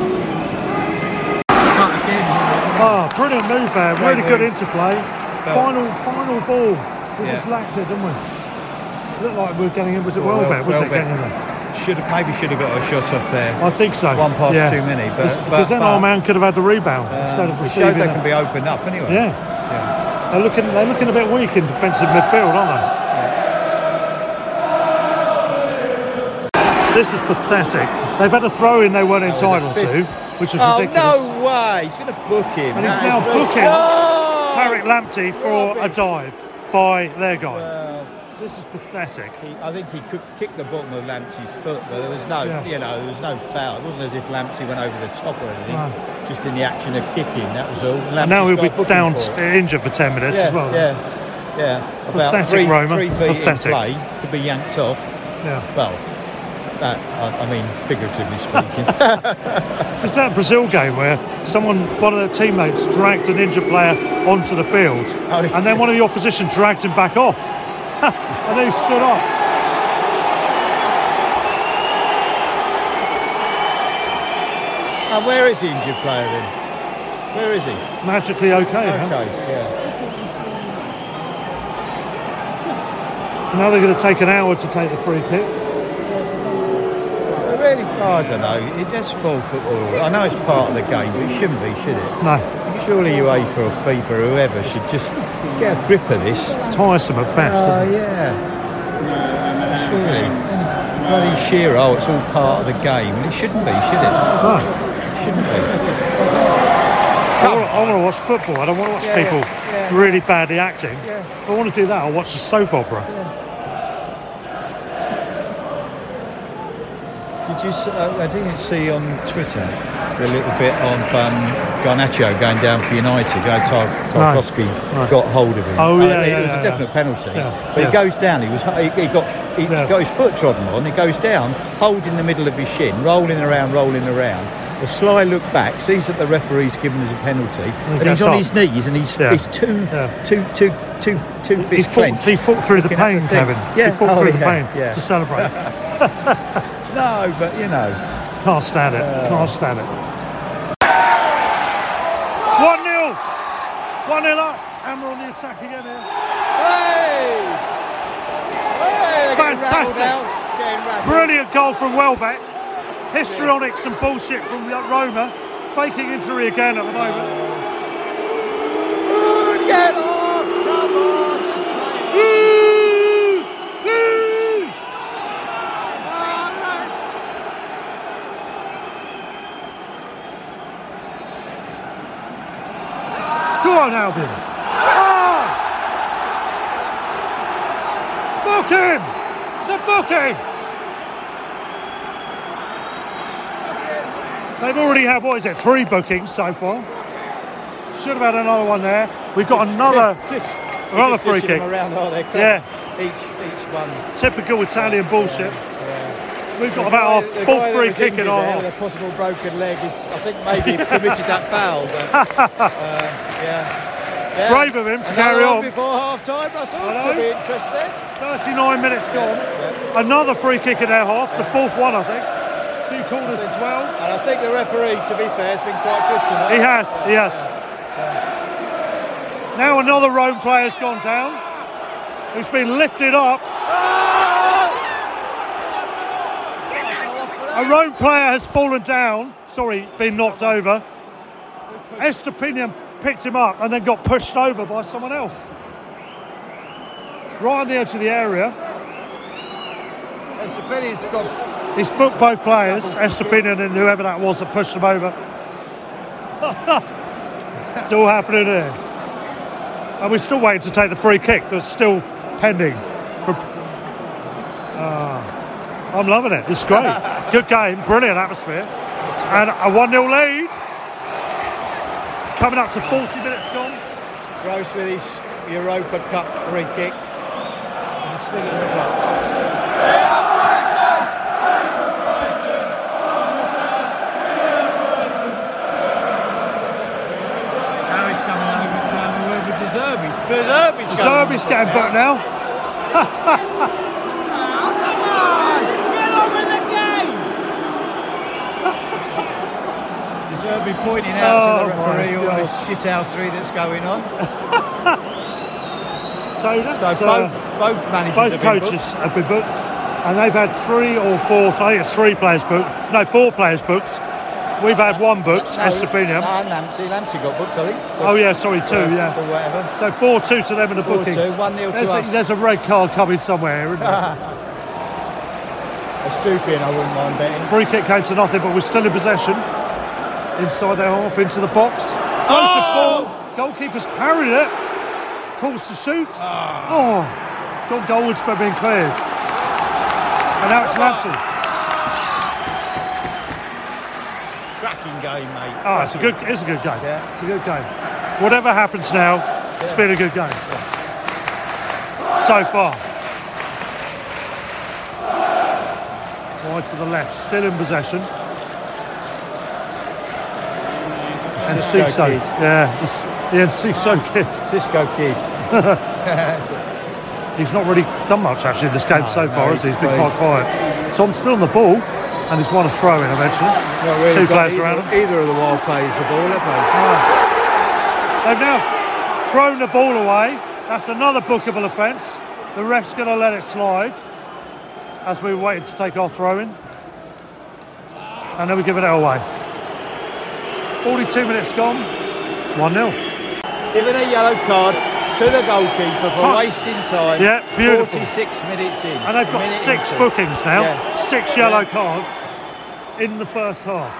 Speaker 12: But again,
Speaker 7: Ah, brilliant move there.
Speaker 12: Great
Speaker 7: Really good
Speaker 12: move.
Speaker 7: interplay.
Speaker 12: Felt-
Speaker 7: Final, final ball. We
Speaker 12: Yeah.
Speaker 7: just lacked it, didn't we? Looked like we were getting in. Was it
Speaker 12: Well,
Speaker 7: Welbeck? Wasn't it
Speaker 12: Welbeck.
Speaker 7: getting in there?
Speaker 12: should have maybe should have got a shot off there.
Speaker 7: I think so.
Speaker 12: One pass
Speaker 7: yeah.
Speaker 12: too many, but
Speaker 7: because,
Speaker 12: but,
Speaker 7: because then
Speaker 12: but,
Speaker 7: our man could have had the rebound
Speaker 12: um,
Speaker 7: instead of
Speaker 12: it
Speaker 7: receiving
Speaker 12: showed they
Speaker 7: it.
Speaker 12: can be opened up anyway.
Speaker 7: Yeah.
Speaker 12: Yeah.
Speaker 7: They're looking, they're looking a bit weak in defensive midfield, aren't they? This is pathetic. They've had a throw in they weren't
Speaker 12: That was
Speaker 7: entitled
Speaker 12: a
Speaker 7: to,
Speaker 12: fifth.
Speaker 7: which is
Speaker 12: Oh
Speaker 7: ridiculous.
Speaker 12: no way! He's going to book him.
Speaker 7: And he's
Speaker 12: That
Speaker 7: now
Speaker 12: is really-
Speaker 7: booking
Speaker 12: Oh!
Speaker 7: Tariq Lamptey for a dive by their guy.
Speaker 12: Well,
Speaker 7: This is pathetic.
Speaker 12: he, I think he could kick the bottom of Lamptey's foot, but there was no,
Speaker 7: Yeah.
Speaker 12: you know, there was no foul. It wasn't as if Lamptey went over the top or anything.
Speaker 7: No.
Speaker 12: Just in the action of kicking, that was all.
Speaker 7: And now
Speaker 12: Lamptey's
Speaker 7: he'll
Speaker 12: got
Speaker 7: be
Speaker 12: a booking
Speaker 7: down,
Speaker 12: for it.
Speaker 7: injured for ten minutes
Speaker 12: yeah,
Speaker 7: as well.
Speaker 12: Yeah, yeah. About
Speaker 7: Pathetic,
Speaker 12: three,
Speaker 7: Roma.
Speaker 12: three feet
Speaker 7: Pathetic.
Speaker 12: in play, could be yanked off.
Speaker 7: Yeah.
Speaker 12: Well, that, I, I mean, figuratively speaking.
Speaker 7: It's that Brazil game where someone, one of their teammates, dragged an injured player onto the field,
Speaker 12: Oh, yeah.
Speaker 7: and then one of the opposition dragged him back off, and then he stood up.
Speaker 12: And where is the injured player then? Where is he?
Speaker 7: Magically okay. huh?
Speaker 12: Okay, yeah.
Speaker 7: Now they're going to take an hour to take the free kick.
Speaker 12: I really, oh, I don't know. It does spoil football. I know it's part of the game, but it shouldn't be, should it?
Speaker 7: No,
Speaker 12: Surely UEFA or FIFA or whoever should just get a grip of this.
Speaker 7: it's tiresome at best.
Speaker 12: Oh,
Speaker 7: isn't it?
Speaker 12: yeah. Surely. Bloody sheer, oh, it's all part of the game. Well, it shouldn't be, should it?
Speaker 7: No.
Speaker 12: It shouldn't be.
Speaker 7: I want, I want to watch football. I don't want to watch
Speaker 12: Yeah,
Speaker 7: people
Speaker 12: yeah.
Speaker 7: really badly acting.
Speaker 12: Yeah.
Speaker 7: If I want to do that, I'll watch a soap opera.
Speaker 12: Did you? s- Uh, I didn't see on Twitter a little bit of um, Garnacho going down for United. Uh, Tar- Tarkowski
Speaker 7: Right.
Speaker 12: got hold of him.
Speaker 7: Oh,
Speaker 12: Uh,
Speaker 7: yeah,
Speaker 12: it
Speaker 7: yeah,
Speaker 12: was
Speaker 7: yeah,
Speaker 12: a definite
Speaker 7: yeah.
Speaker 12: penalty.
Speaker 7: Yeah,
Speaker 12: But
Speaker 7: yeah.
Speaker 12: he goes down. He was. He, he got. He
Speaker 7: Yeah.
Speaker 12: got his foot trodden on. He goes down, holding the middle of his shin, rolling around, rolling around. A sly look back, sees that the referee's given us a penalty, and,
Speaker 7: gets
Speaker 12: he's on
Speaker 7: up.
Speaker 12: his knees, and he's
Speaker 7: Yeah.
Speaker 12: he's two,
Speaker 7: Yeah.
Speaker 12: two, two, two, two
Speaker 7: He
Speaker 12: fists
Speaker 7: fought,
Speaker 12: clenched.
Speaker 7: he fought through the
Speaker 12: looking at
Speaker 7: pain,
Speaker 12: thing.
Speaker 7: Kevin.
Speaker 12: Yeah.
Speaker 7: He fought
Speaker 12: oh,
Speaker 7: through
Speaker 12: yeah.
Speaker 7: the pain
Speaker 12: yeah.
Speaker 7: to celebrate.
Speaker 12: No, but you know.
Speaker 7: Can't stand it.
Speaker 12: Uh,
Speaker 7: Can't stand it. one nil. one nil up. And we're on the attack again here.
Speaker 12: Hey! Hey, they're getting rattled
Speaker 7: Fantastic.
Speaker 12: out, getting rattled.
Speaker 7: Brilliant goal from Welbeck. Histrionics and bullshit from Roma. Faking injury again at the moment.
Speaker 12: Ooh, get off! Come on!
Speaker 7: Woo! Woo! Go on, Albion. Ah! Book him! It's a booking! They've already had, what is it, three bookings so far. Should have had another one there. We've got another,
Speaker 12: Tip, tip.
Speaker 7: another
Speaker 12: Just
Speaker 7: free
Speaker 12: dishing
Speaker 7: kick.
Speaker 12: them around, aren't they?
Speaker 7: Yeah.
Speaker 12: Each, each one.
Speaker 7: Typical Italian bullshit.
Speaker 12: Yeah.
Speaker 7: We've got
Speaker 12: The
Speaker 7: about
Speaker 12: guy-
Speaker 7: our
Speaker 12: the
Speaker 7: full
Speaker 12: guy that
Speaker 7: free
Speaker 12: was
Speaker 7: kick in
Speaker 12: injured
Speaker 7: our
Speaker 12: there
Speaker 7: half.
Speaker 12: with a possible broken leg is, I think, maybe committed that foul. But, uh, yeah. Yeah.
Speaker 7: Brave of him to
Speaker 12: Another
Speaker 7: carry
Speaker 12: one
Speaker 7: on.
Speaker 12: before half time, Russell.
Speaker 7: I know.
Speaker 12: Could be interesting.
Speaker 7: thirty-nine minutes gone.
Speaker 12: Yeah.
Speaker 7: Another free kick in their half, the fourth one, I think. Two corners as well.
Speaker 12: And I think the referee, to be fair, has been quite good tonight.
Speaker 7: He has, he has. Now another Rome player's gone down, who's been lifted up. A Rome player has fallen down, sorry, been knocked over. Estepinian picked him up and then got pushed over by someone else. Right on the edge of the area.
Speaker 12: Estepinian's got...
Speaker 7: He's booked both players, Estepinian and whoever that was that pushed him over. It's all happening here. And we're still waiting to take the free kick that's still pending. For, uh, I'm loving it. It's great. Good game, brilliant atmosphere. And a one nil lead. Coming up to forty minutes gone.
Speaker 12: Gross with his Europa Cup free kick. And it's still in the box. Now he's coming over to have a word with De Zerbi's. De Zerbi's
Speaker 7: De Zerbi's getting booked now.
Speaker 12: De Zerbi pointing out
Speaker 7: Oh,
Speaker 12: to the referee
Speaker 7: my
Speaker 12: all
Speaker 7: God.
Speaker 12: this shithousery that's going on.
Speaker 7: So that's
Speaker 12: So
Speaker 7: uh,
Speaker 12: both both managers
Speaker 7: both
Speaker 12: have been
Speaker 7: coaches
Speaker 12: booked.
Speaker 7: have been booked, and they've had three or four. I think it's three players booked. No, four players booked. We've had one booked,
Speaker 12: No,
Speaker 7: Estepinian.
Speaker 12: no, and Lamptey. Lamptey got booked, I think.
Speaker 7: Oh yeah, sorry, two.
Speaker 12: Or-
Speaker 7: Yeah.
Speaker 12: Or whatever.
Speaker 7: So four two to them in the
Speaker 12: Four
Speaker 7: bookings.
Speaker 12: two, one nil to
Speaker 7: there's,
Speaker 12: us.
Speaker 7: a, there's a red card coming somewhere, isn't there?
Speaker 12: A Stupian, I wouldn't mind betting.
Speaker 7: Free kick came to nothing, but we're still in possession. Inside their half, into the box. Throws the ball. Goalkeeper's parried it. Calls to shoot. Oh, it's got goalwards but being cleared. And now it's Lamptey.
Speaker 12: Cracking game, mate.
Speaker 7: Oh, it's a good, it's a good game.
Speaker 12: Yeah.
Speaker 7: It's a good game. Whatever happens now, it's been a good game. So far. Wide to the left, still in possession. And
Speaker 12: Cisco
Speaker 7: Ciso.
Speaker 12: kid.
Speaker 7: Yeah, it's the Ciso kid.
Speaker 12: Cisco kid.
Speaker 7: He's not really done much actually in this game
Speaker 12: No,
Speaker 7: so
Speaker 12: no,
Speaker 7: far, has he? He's been
Speaker 12: he's-
Speaker 7: quite quiet. So I'm still on the ball, and he's won a throw in eventually.
Speaker 12: Not really
Speaker 7: Two
Speaker 12: got
Speaker 7: players
Speaker 12: either,
Speaker 7: around him.
Speaker 12: either of the wild players the ball, have they?
Speaker 7: They've now thrown the ball away. That's another bookable offence. The ref's going to let it slide as we waited to take our throw in. And then we give it away. forty-two minutes gone, one nil.
Speaker 12: Giving a yellow card to the goalkeeper for
Speaker 7: Time.
Speaker 12: wasting time.
Speaker 7: Yeah, beautiful.
Speaker 12: forty-six minutes in.
Speaker 7: And they've got
Speaker 12: Minute
Speaker 7: six
Speaker 12: into.
Speaker 7: bookings now,
Speaker 12: Yeah.
Speaker 7: six yellow cards in the first half.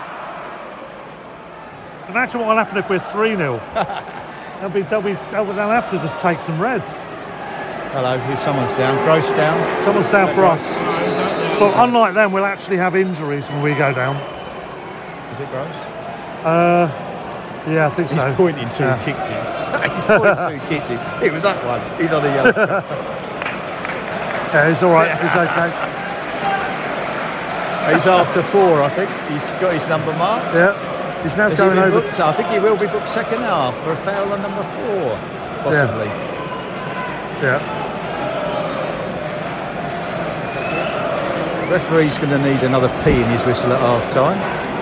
Speaker 7: Imagine what will happen if we're three nil. they'll, be, they'll, be, they'll, they'll have to just take some reds.
Speaker 12: Hello, who's someone's down? Gross down.
Speaker 7: Someone's down for us.
Speaker 8: No, he's out there.
Speaker 7: But unlike them, we'll actually have injuries when we go down.
Speaker 12: Is it Gross?
Speaker 7: Uh, yeah, I think
Speaker 12: He's
Speaker 7: so.
Speaker 12: He's pointing to
Speaker 7: yeah.
Speaker 12: and kicked him. He's pointing to and kicked him. It was that one. He's on a yellow card.
Speaker 7: Yeah, he's all right. He's okay.
Speaker 12: He's after four, I think. He's got his number marked.
Speaker 7: Yeah. He's now
Speaker 12: Has
Speaker 7: going
Speaker 12: he been
Speaker 7: over.
Speaker 12: Booked? I think he will be booked second half for a foul on number four, possibly.
Speaker 7: Yeah.
Speaker 12: The referee's going to need another P in his whistle at half time.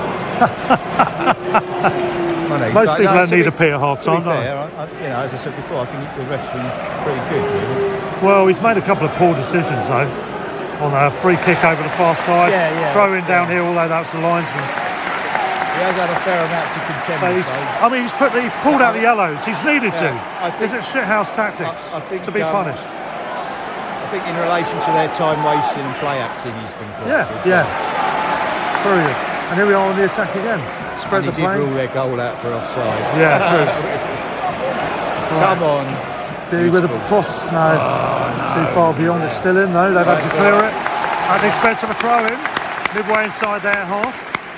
Speaker 7: Most people
Speaker 12: no,
Speaker 7: don't need
Speaker 12: be,
Speaker 7: a P at half time,
Speaker 12: do they? I, I, you know, as I said before, I think the ref's been pretty good, really.
Speaker 7: Well, he's made a couple of poor decisions, though. On a free kick over the far side,
Speaker 12: yeah, yeah,
Speaker 7: throwing
Speaker 12: yeah.
Speaker 7: down here, although that's the linesman.
Speaker 12: He has had a fair amount to contend with.
Speaker 7: I mean, he's put the, he pulled out the yellows. He's needed
Speaker 12: yeah,
Speaker 7: to.
Speaker 12: I think,
Speaker 7: Is it shithouse tactics
Speaker 12: I, I think,
Speaker 7: to be
Speaker 12: um,
Speaker 7: punished?
Speaker 12: I think in relation to their time wasting and play acting, he's been quite
Speaker 7: Yeah,
Speaker 12: good.
Speaker 7: yeah. Very good. And here we are on the attack again. Spread
Speaker 12: and
Speaker 7: the
Speaker 12: he
Speaker 7: play.
Speaker 12: did rule their goal out for offside.
Speaker 7: Yeah, true.
Speaker 12: Come on.
Speaker 7: Be with a cross. No,
Speaker 12: oh, no,
Speaker 7: too far beyond. It's still in though. They've had to clear
Speaker 12: right.
Speaker 7: it at the expense of a throw in. Midway inside their half.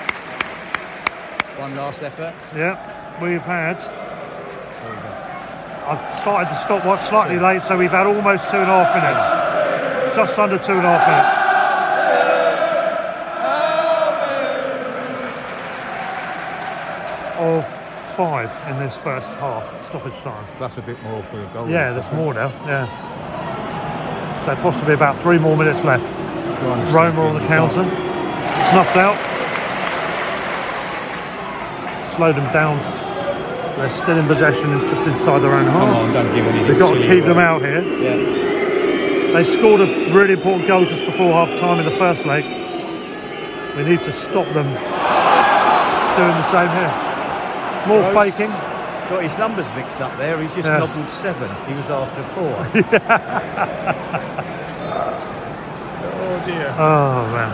Speaker 12: One last effort.
Speaker 7: Yeah, we've had. I've started the stopwatch slightly two. late, so we've had almost two and a half minutes. Just under two and a half minutes. Of five in this first half stoppage time.
Speaker 12: That's a bit more for a goal.
Speaker 7: Yeah, there's more now. Yeah. So possibly about three more minutes left. Roma on the counter, snuffed out. Slowed them down. They're still in possession, just inside their own half.
Speaker 12: Come on, don't give anything.
Speaker 7: They've got to keep them
Speaker 12: away.
Speaker 7: out here.
Speaker 12: Yeah.
Speaker 7: They scored a really important goal just before half time in the first leg. We need to stop them doing the same here. More
Speaker 12: Rose
Speaker 7: faking.
Speaker 12: Got his numbers mixed up there. He's just
Speaker 7: yeah.
Speaker 12: nobbled seven. He was after four. oh dear.
Speaker 7: Oh man.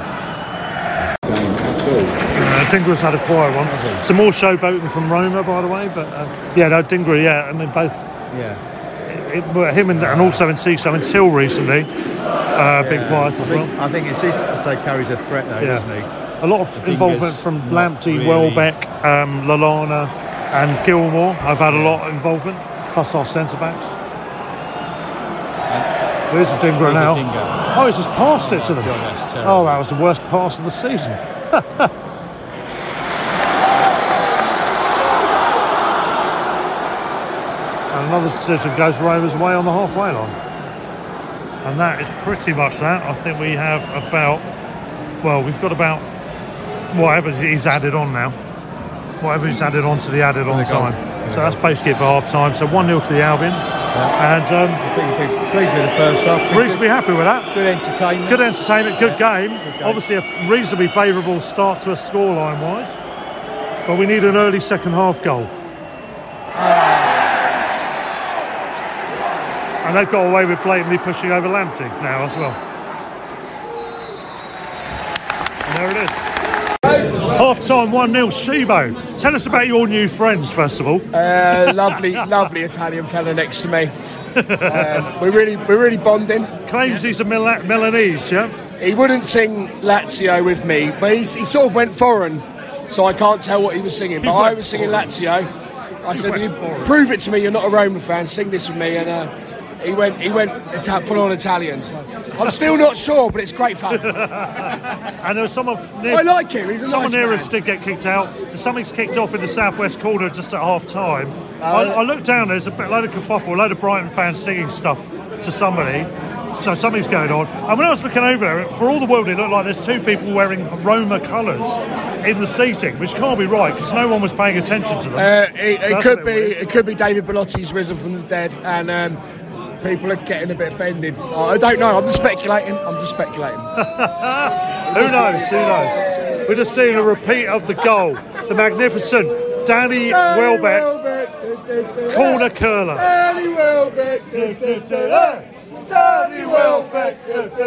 Speaker 7: Uh, Dingra's had a quiet one. Some more showboating from Roma, by the way. But uh, yeah, no, Dingra. Yeah, I mean both.
Speaker 12: Yeah.
Speaker 7: It, it, him and, and also in Ciso until recently, uh,
Speaker 12: yeah.
Speaker 7: big quiet as
Speaker 12: I think,
Speaker 7: well.
Speaker 12: I think it's Ciso carries a threat though,
Speaker 7: yeah.
Speaker 12: doesn't he?
Speaker 7: A lot of
Speaker 12: Dingra's
Speaker 7: involvement from Lamptey,
Speaker 12: really.
Speaker 7: Welbeck, um, Lallana, and Gilmore. I've had a lot of involvement. Plus our centre backs. There's a Dingra now.
Speaker 12: A Dingo.
Speaker 7: Oh, he's just passed it to them.
Speaker 12: God, that's
Speaker 7: oh, that was the worst pass of the season. Another decision goes Roma's way on the halfway line. And that is pretty much that. I think we have about, well, we've got about whatever he's added on now. Whatever he's added on to the added on time. So that's basically it for half time. So one nil to the Albion. Yeah. And um,
Speaker 12: I think we're pleased with the first half.
Speaker 7: Reasonably happy with that.
Speaker 12: Good entertainment.
Speaker 7: Good entertainment, good,
Speaker 12: yeah.
Speaker 7: game.
Speaker 12: good game.
Speaker 7: Obviously a reasonably favourable start to a scoreline wise. But we need an early second half goal. Uh. And they've got away with blatantly pushing over Lamptey now as well. And there it is. Half-time one nil, Shibo. Tell us about your new friends, first of all.
Speaker 13: Uh, lovely, lovely Italian fella next to me. Um, we're really, we're really bonding.
Speaker 7: Claims he's a Mil- Milanese, yeah?
Speaker 13: He wouldn't sing Lazio with me, but he's, he sort of went foreign, so I can't tell what he was singing. But I was singing foreign. Lazio. I
Speaker 7: he
Speaker 13: said, you, "Prove it to me. You're not a Roma fan. Sing this with me." And uh, he went, he went Ita- full on Italian. So I'm still not sure, but it's great fun.
Speaker 7: And there was someone near,
Speaker 13: I like him. He's a
Speaker 7: someone
Speaker 13: nice
Speaker 7: near
Speaker 13: man.
Speaker 7: us did get kicked out. Something's kicked off in the southwest corner just at half time. Uh, I, I looked down. There's a bit, load of kerfuffle, a load of Brighton fans singing stuff to somebody. So something's going on. And when I was looking over there, for all the world, it looked like there's two people wearing Roma colours in the seating, which can't be right because no one was paying attention to them.
Speaker 13: Uh, it it could be
Speaker 7: weird.
Speaker 13: it could be David Bellotti's risen from the dead, and um, people are getting a bit offended. I don't know. I'm just speculating. I'm just speculating.
Speaker 7: Who knows? Who knows? We're just seeing a repeat of the goal. The magnificent Danny, Danny Welbeck, Welbeck corner curler.
Speaker 13: Danny Welbeck.
Speaker 7: Danny Welbeck,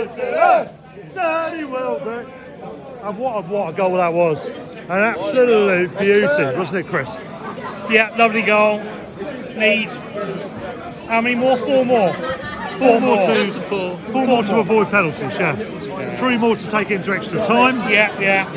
Speaker 7: Danny Welbeck. And what a, what a goal that was. An absolute beauty, wasn't it, Chris?
Speaker 8: Yeah, lovely goal. Need. How many more? Four more.
Speaker 7: Four more to
Speaker 8: Just four.
Speaker 7: four more to avoid penalties. Yeah. Three more to take into extra time.
Speaker 8: Yeah, yeah.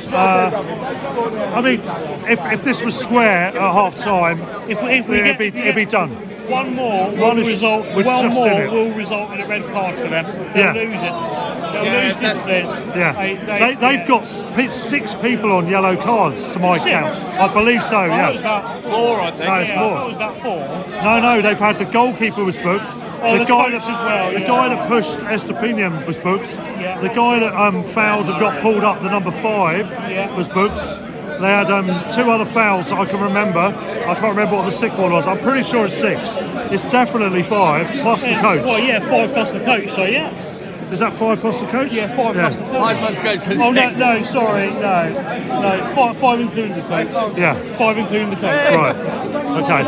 Speaker 7: Uh, I mean, if, if this was square at half time,
Speaker 8: If, we- if we
Speaker 7: it'd
Speaker 8: get,
Speaker 7: be
Speaker 8: if we
Speaker 7: it'd be
Speaker 8: get
Speaker 7: done.
Speaker 8: one more,
Speaker 7: One
Speaker 8: will
Speaker 7: is-
Speaker 8: result.
Speaker 7: we're
Speaker 8: One
Speaker 7: just
Speaker 8: more
Speaker 7: in it.
Speaker 8: will result in a red card for them. They'll
Speaker 7: Yeah.
Speaker 8: lose it. They'll
Speaker 11: Yeah,
Speaker 8: lose
Speaker 11: that's-
Speaker 8: discipline.
Speaker 7: Yeah,
Speaker 8: They,
Speaker 7: they,
Speaker 8: they,
Speaker 7: they've got s- p- six people on yellow cards to my
Speaker 8: Six?
Speaker 7: count. I believe so.
Speaker 8: I thought it was
Speaker 7: Yeah.
Speaker 8: about four, I think.
Speaker 7: No, it's
Speaker 8: yeah,
Speaker 7: more.
Speaker 8: I thought it was about four.
Speaker 7: No, no, they've had the goalkeeper was booked.
Speaker 8: Oh, the
Speaker 7: guy
Speaker 8: coach
Speaker 7: that,
Speaker 8: as well,
Speaker 7: The
Speaker 8: yeah.
Speaker 7: guy that pushed Estepinian was booked.
Speaker 8: Yeah.
Speaker 7: The guy that um, fouled and got pulled up, the number five,
Speaker 8: Yeah.
Speaker 7: was booked. They had um, two other fouls that I can remember. I can't remember what the sixth one was. I'm pretty sure it's six. It's definitely five, plus the
Speaker 8: Yeah,
Speaker 7: coach.
Speaker 8: Well, yeah, five plus the coach, so yeah.
Speaker 7: Is that five plus the coach?
Speaker 8: Yeah, five plus the coach.
Speaker 11: Five plus coach.
Speaker 8: Oh, no, no, sorry, no. No, five, five including the coach.
Speaker 7: Yeah.
Speaker 8: Five including the coach.
Speaker 7: Right. Okay.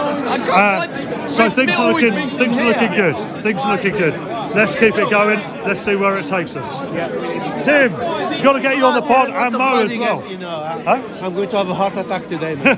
Speaker 7: Uh, so things are looking things are looking good. Things are looking good. Let's keep it going. Let's see where it takes us. Tim, got to get you on the pod and Mo as well.
Speaker 14: You know, I,
Speaker 7: Huh?
Speaker 14: I'm going to have a heart attack today. Man.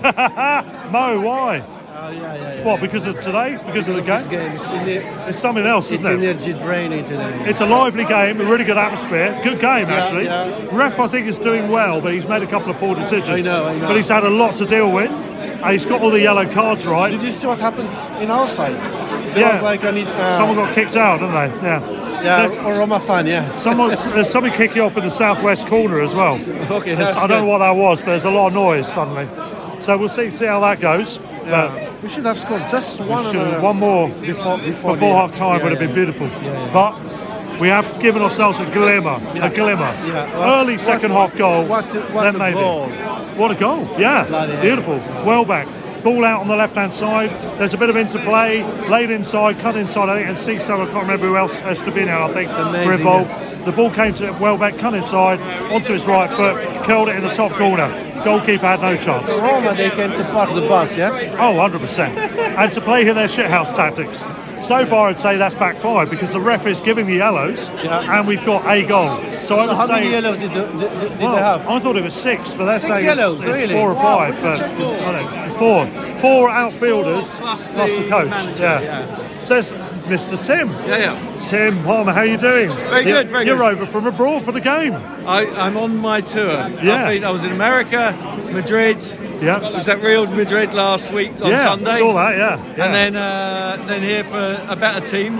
Speaker 7: Mo, why?
Speaker 14: Oh, yeah, yeah, yeah.
Speaker 7: What? Because of today? Because of the
Speaker 14: This
Speaker 7: game?
Speaker 14: game is ener-
Speaker 7: It's something else,
Speaker 14: it's
Speaker 7: isn't it?
Speaker 14: energy draining today.
Speaker 7: It's a lively game, a really good atmosphere, good game
Speaker 14: Yeah,
Speaker 7: actually.
Speaker 14: yeah.
Speaker 7: Ref, I think, is doing well, but he's made a couple of poor decisions.
Speaker 14: I know, I know.
Speaker 7: But he's had a lot to deal with. And he's got all the yellow cards right.
Speaker 14: Did you see what happened in our side? There
Speaker 7: Yeah.
Speaker 14: was like a need, uh,
Speaker 7: Someone got kicked out, didn't they? Yeah.
Speaker 14: yeah,
Speaker 7: There's-
Speaker 14: or Roma fan, yeah.
Speaker 7: Someone, there's something kicking off in the southwest corner as well.
Speaker 14: Okay,
Speaker 7: There's-
Speaker 14: that's
Speaker 7: I don't know
Speaker 14: good.
Speaker 7: what that was, but there's a lot of noise suddenly. So we'll see see how that goes.
Speaker 14: Yeah. We should have scored just
Speaker 7: But
Speaker 14: one,
Speaker 7: we should-
Speaker 14: another
Speaker 7: one more
Speaker 14: before before,
Speaker 7: before
Speaker 14: the-
Speaker 7: half time
Speaker 14: yeah,
Speaker 7: would have
Speaker 14: yeah.
Speaker 7: been beautiful.
Speaker 14: Yeah, yeah.
Speaker 7: But we have given ourselves a glimmer,
Speaker 14: Yeah.
Speaker 7: a glimmer.
Speaker 14: Yeah. What-
Speaker 7: Early second
Speaker 14: what-
Speaker 7: half goal.
Speaker 14: what a- what
Speaker 7: then
Speaker 14: a
Speaker 7: maybe.
Speaker 14: goal.
Speaker 7: What a goal! Yeah,
Speaker 14: Bloody hell.
Speaker 7: beautiful. Well back. Ball out on the left-hand side. There's a bit of interplay. Laid inside, cut inside. I think, and Seastow, I can't remember who else has to be now. I think
Speaker 14: amazing,
Speaker 7: were involved. The ball came to Welbeck, cut inside, onto his right foot, curled it in the top corner. Goalkeeper had no chance.
Speaker 14: Roma, they came to park the bus, yeah?
Speaker 7: Oh, one hundred percent. And to play their shithouse tactics. So far, I'd say that's backfired because the ref is giving the yellows,
Speaker 14: Yeah.
Speaker 7: and we've got a goal. So, I
Speaker 14: So
Speaker 7: would
Speaker 14: how
Speaker 7: say,
Speaker 14: many yellows did, did, did
Speaker 7: well,
Speaker 14: they have?
Speaker 7: I thought it was six, but that's
Speaker 14: Six
Speaker 7: saying it's,
Speaker 14: yellows,
Speaker 7: it's
Speaker 14: really?
Speaker 7: four or
Speaker 14: Wow,
Speaker 7: five.
Speaker 14: we can
Speaker 7: But
Speaker 14: check four.
Speaker 7: I don't know, four, four outfielders
Speaker 11: Plus
Speaker 7: plus
Speaker 11: the
Speaker 7: the coach.
Speaker 11: manager,
Speaker 7: yeah.
Speaker 11: yeah.
Speaker 7: Says Mister Tim.
Speaker 15: Yeah, yeah.
Speaker 7: Tim Palmer, how you doing?
Speaker 15: Very
Speaker 7: You're-
Speaker 15: good, very
Speaker 7: You're
Speaker 15: good.
Speaker 7: over from abroad for the game.
Speaker 15: I, I'm on my tour.
Speaker 7: Yeah.
Speaker 15: I've been, I was in America, Madrid.
Speaker 7: Yeah.
Speaker 15: I was at Real Madrid last week on
Speaker 7: yeah,
Speaker 15: Sunday.
Speaker 7: saw that. Yeah. yeah.
Speaker 15: And then uh, then here for a better team,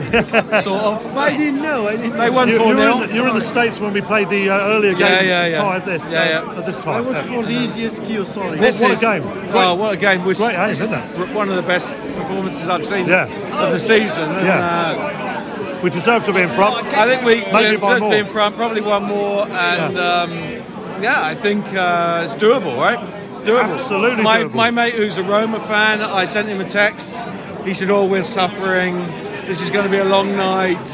Speaker 15: sort of.
Speaker 14: I didn't know. I didn't
Speaker 15: They
Speaker 14: know.
Speaker 15: won
Speaker 7: You,
Speaker 15: four
Speaker 7: you, were
Speaker 15: nil.
Speaker 7: in the, you were in the States when we played the uh, earlier game.
Speaker 15: Yeah, yeah, yeah.
Speaker 7: Time this,
Speaker 15: Yeah,
Speaker 7: uh,
Speaker 15: yeah.
Speaker 7: At this
Speaker 14: I
Speaker 7: time.
Speaker 14: went
Speaker 7: yeah.
Speaker 14: for the easiest queue, sorry.
Speaker 15: This
Speaker 7: what a
Speaker 15: is,
Speaker 7: game.
Speaker 15: Oh, what a game. Was,
Speaker 7: Great aim,
Speaker 15: this is
Speaker 7: isn't it?
Speaker 15: one of the best performances I've seen
Speaker 7: Yeah.
Speaker 15: of the season. And,
Speaker 7: Yeah. We deserve to be in front.
Speaker 15: uh, I think we,
Speaker 7: Maybe
Speaker 15: we
Speaker 7: by
Speaker 15: deserve to be
Speaker 7: more.
Speaker 15: in front, probably one more. And um, yeah, I think uh, it's doable, right? It's doable.
Speaker 7: Absolutely
Speaker 15: my,
Speaker 7: doable.
Speaker 15: My mate who's a Roma fan, I sent him a text. He said, oh, we're suffering. This is going to be a long night.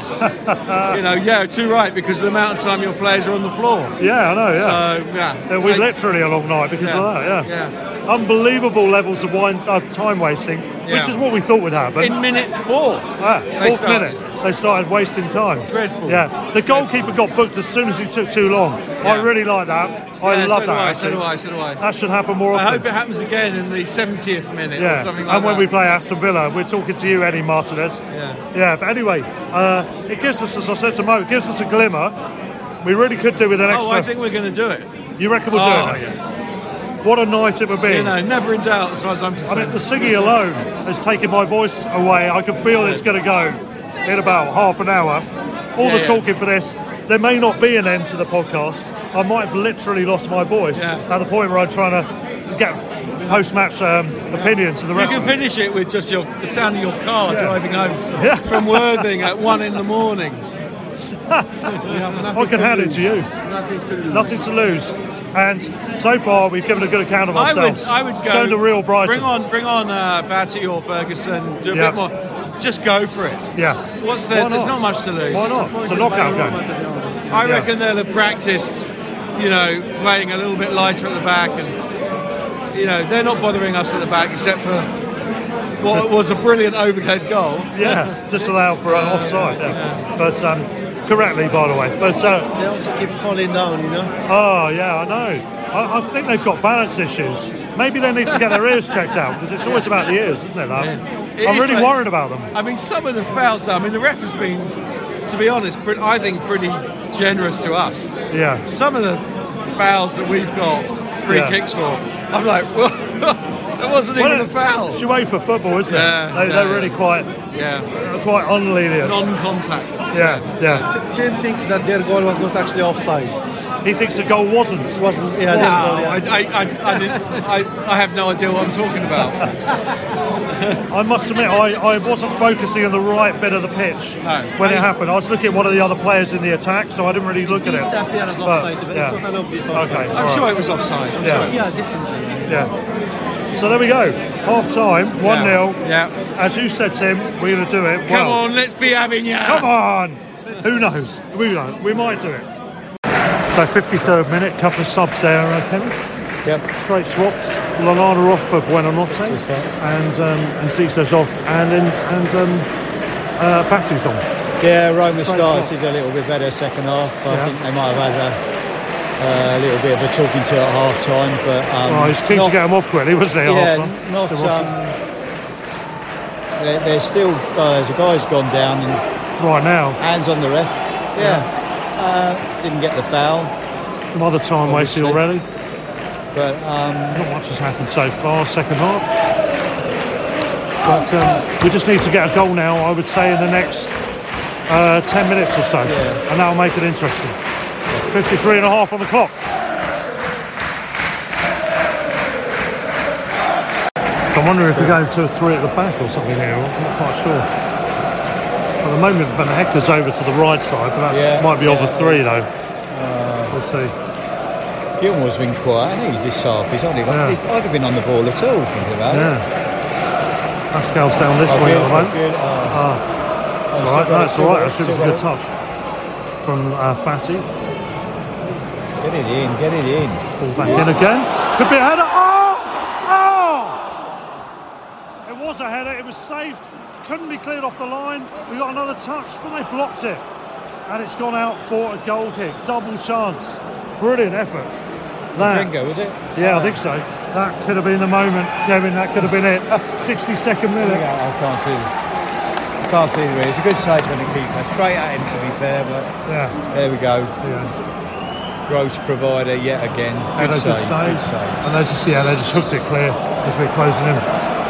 Speaker 15: You know, yeah, too right, because of the amount of time your players are on the floor.
Speaker 7: Yeah, I know, yeah.
Speaker 15: So, yeah.
Speaker 7: Yeah, we
Speaker 15: I-
Speaker 7: literally a long night because
Speaker 15: Yeah,
Speaker 7: of that, yeah.
Speaker 15: yeah.
Speaker 7: Unbelievable levels of wine, uh, time wasting, which
Speaker 15: Yeah.
Speaker 7: is what we thought would happen.
Speaker 15: In minute four.
Speaker 7: Ah,
Speaker 15: they
Speaker 7: fourth
Speaker 15: started.
Speaker 7: minute, they started wasting time.
Speaker 15: Dreadful.
Speaker 7: Yeah, the goalkeeper got booked as soon as he took too long. I
Speaker 15: Yeah.
Speaker 7: really like that. I
Speaker 15: Yeah,
Speaker 7: love
Speaker 15: so
Speaker 7: that.
Speaker 15: do I, so
Speaker 7: actually.
Speaker 15: do I, so do I.
Speaker 7: That should happen more
Speaker 15: I
Speaker 7: often.
Speaker 15: hope it happens again in the seventieth minute
Speaker 7: Yeah,
Speaker 15: or something like
Speaker 7: and when
Speaker 15: that.
Speaker 7: we play Aston Villa, we're talking to you, Eddie Martinez.
Speaker 15: Yeah.
Speaker 7: Yeah, but anyway, uh, it gives us, as I said to Mo, it gives us a glimmer. We really could do with an extra.
Speaker 15: Oh, I think we're going to do it.
Speaker 7: You reckon we'll
Speaker 15: Oh,
Speaker 7: do it? What a night it would be.
Speaker 15: You know, never in doubt as far as I'm
Speaker 7: I
Speaker 15: concerned.
Speaker 7: mean, the singing alone has taken my voice away. I can feel it's going to go in about half an hour. All
Speaker 15: Yeah,
Speaker 7: the
Speaker 15: yeah.
Speaker 7: talking for this. There may not be an end to the podcast. I might have literally lost my voice
Speaker 15: Yeah.
Speaker 7: at the point where I'm trying to get post-match um, opinions to the
Speaker 15: You
Speaker 7: rest
Speaker 15: can
Speaker 7: of it.
Speaker 15: finish it with just your the sound of your car
Speaker 7: Yeah.
Speaker 15: driving home
Speaker 7: Yeah.
Speaker 15: from Worthing at one in the morning.
Speaker 7: I can hand it to you.
Speaker 14: Nothing to lose.
Speaker 7: Nothing to lose. And so far, we've given a good account of
Speaker 15: I would,
Speaker 7: ourselves.
Speaker 15: I would go.
Speaker 7: Shown the real Brighton.
Speaker 15: Bring on, bring on uh, Fatty or Ferguson. Do a
Speaker 7: Yeah.
Speaker 15: bit more. Just go for it.
Speaker 7: Yeah.
Speaker 15: What's there?
Speaker 7: Why
Speaker 15: There's
Speaker 7: not?
Speaker 15: not much to lose.
Speaker 7: Why not? It's a knockout game.
Speaker 15: I
Speaker 7: Yeah.
Speaker 15: reckon they'll have practiced, you know, playing a little bit lighter at the back, and you know they're not bothering us at the back except for what was a brilliant overhead goal.
Speaker 7: Yeah, disallowed for an offside. Yeah. But um, correctly, by the way. But uh,
Speaker 14: They also keep falling down, you know.
Speaker 7: oh yeah, I know. I, I think they've got balance issues. Maybe they need to get their ears checked out because it's always about the ears, isn't it? That?
Speaker 15: It
Speaker 7: I'm
Speaker 15: is
Speaker 7: really
Speaker 15: like-
Speaker 7: worried about them.
Speaker 15: I mean, some of the fouls, though, I mean, the ref has been, to be honest, pretty, I think pretty generous to us.
Speaker 7: Yeah.
Speaker 15: Some of the fouls that we've got free
Speaker 7: Yeah.
Speaker 15: kicks for, I'm like, well, that wasn't
Speaker 7: Well,
Speaker 15: even a foul.
Speaker 7: It's UEFA football, isn't it?
Speaker 15: Yeah,
Speaker 7: they,
Speaker 15: yeah,
Speaker 7: they're
Speaker 15: yeah.
Speaker 7: really quite,
Speaker 15: Yeah.
Speaker 7: quite unlenient.
Speaker 15: Non-contact.
Speaker 7: Yeah, yeah.
Speaker 14: Tim thinks that their goal was not actually offside.
Speaker 7: He thinks the goal wasn't.
Speaker 14: Wasn't. Yeah.
Speaker 15: No,
Speaker 14: their goal, yeah.
Speaker 15: I, I, I, I, didn't, I, I have no idea what I'm talking about.
Speaker 7: I must admit, I, I wasn't focusing on the right bit of the pitch when it happened. I was looking at one of the other players in the attack, so I didn't really look at it.
Speaker 14: That appears as
Speaker 7: But,
Speaker 14: offside, but it's
Speaker 7: yeah.
Speaker 14: not an obvious offside.
Speaker 7: Okay,
Speaker 15: I'm
Speaker 7: all
Speaker 15: sure
Speaker 7: right.
Speaker 15: it was offside. I'm
Speaker 7: Yeah.
Speaker 15: sure.
Speaker 14: Yeah, definitely.
Speaker 7: Yeah. So there we go. Half time, one nil.
Speaker 15: Yeah.
Speaker 7: As you said, Tim, we're going to do it.
Speaker 15: Come
Speaker 7: well.
Speaker 15: on, let's be having ya.
Speaker 7: Come on! Who knows? We don't. We might do it. So fifty-third minute, couple of subs there, uh, Kevin.
Speaker 12: Yep.
Speaker 7: Straight swaps. Lallana off for Buonanotte, and um, and Cesar's off, and then and um, uh, Fati's on.
Speaker 12: Yeah, Roma
Speaker 7: Straight
Speaker 12: started
Speaker 7: swap.
Speaker 12: a little bit better second half. I
Speaker 7: Yeah.
Speaker 12: think they might have had a, a little bit of a talking to at half time, but um,
Speaker 7: Well, he's keen
Speaker 12: not,
Speaker 7: to get him off quickly, wasn't he? at
Speaker 12: yeah,
Speaker 7: half-time?
Speaker 12: not.
Speaker 7: There was-
Speaker 12: Um, there, there's still uh, there's a guy's gone down and
Speaker 7: right now.
Speaker 12: hands on the ref. Yeah, Uh, didn't get the foul.
Speaker 7: Some other time wasted
Speaker 12: Obviously.
Speaker 7: already.
Speaker 12: But um,
Speaker 7: not much has happened so far, second half. But um, we just need to get a goal now, I would say, in the next uh, ten minutes or so. And that'll make it interesting. fifty-three and a half on the clock. So I'm wondering if we're going to a three at the back or something here. I'm not quite sure. At the moment, Van Hecker's over to the right side, but that
Speaker 12: Yeah,
Speaker 7: might be
Speaker 12: yeah,
Speaker 7: over three, though. We'll see.
Speaker 12: Gilmore's been quiet, and he's this half. He's only got,
Speaker 7: Yeah.
Speaker 12: he's hardly been on the ball at all, thinking about
Speaker 7: Yeah.
Speaker 12: it.
Speaker 7: Pascal's down this
Speaker 12: Oh,
Speaker 7: way at
Speaker 12: good,
Speaker 7: the moment.
Speaker 12: good. Oh.
Speaker 7: Ah.
Speaker 12: Oh,
Speaker 7: It's
Speaker 12: still
Speaker 7: all right.
Speaker 12: got
Speaker 7: No,
Speaker 12: it,
Speaker 7: it's
Speaker 12: still
Speaker 7: all right.
Speaker 12: got it,
Speaker 7: Actually, it was a
Speaker 12: still
Speaker 7: good
Speaker 12: got
Speaker 7: touch from uh, Fatty.
Speaker 12: Get it in, get it in.
Speaker 7: Ball back in again. Could be a header. Oh! Oh! It was a header. It was saved. Couldn't be cleared off the line. We got another touch, but they blocked it. And it's gone out for a goal kick. Double chance. Brilliant effort. That,
Speaker 12: Ringo, was it?
Speaker 7: yeah, I think so. That could have been the moment, Kevin. That could have been it. sixty-second minute.
Speaker 12: I can't see. I can't see the way. It's a good save from the keeper. Straight at him, to be fair, but
Speaker 7: Yeah.
Speaker 12: there we go.
Speaker 7: Yeah.
Speaker 12: Gross provider yet again.
Speaker 7: Yeah,
Speaker 12: Good
Speaker 7: they
Speaker 12: save.
Speaker 7: just saved.
Speaker 12: Good save.
Speaker 7: And they just, yeah, they just hooked it clear as we're closing in.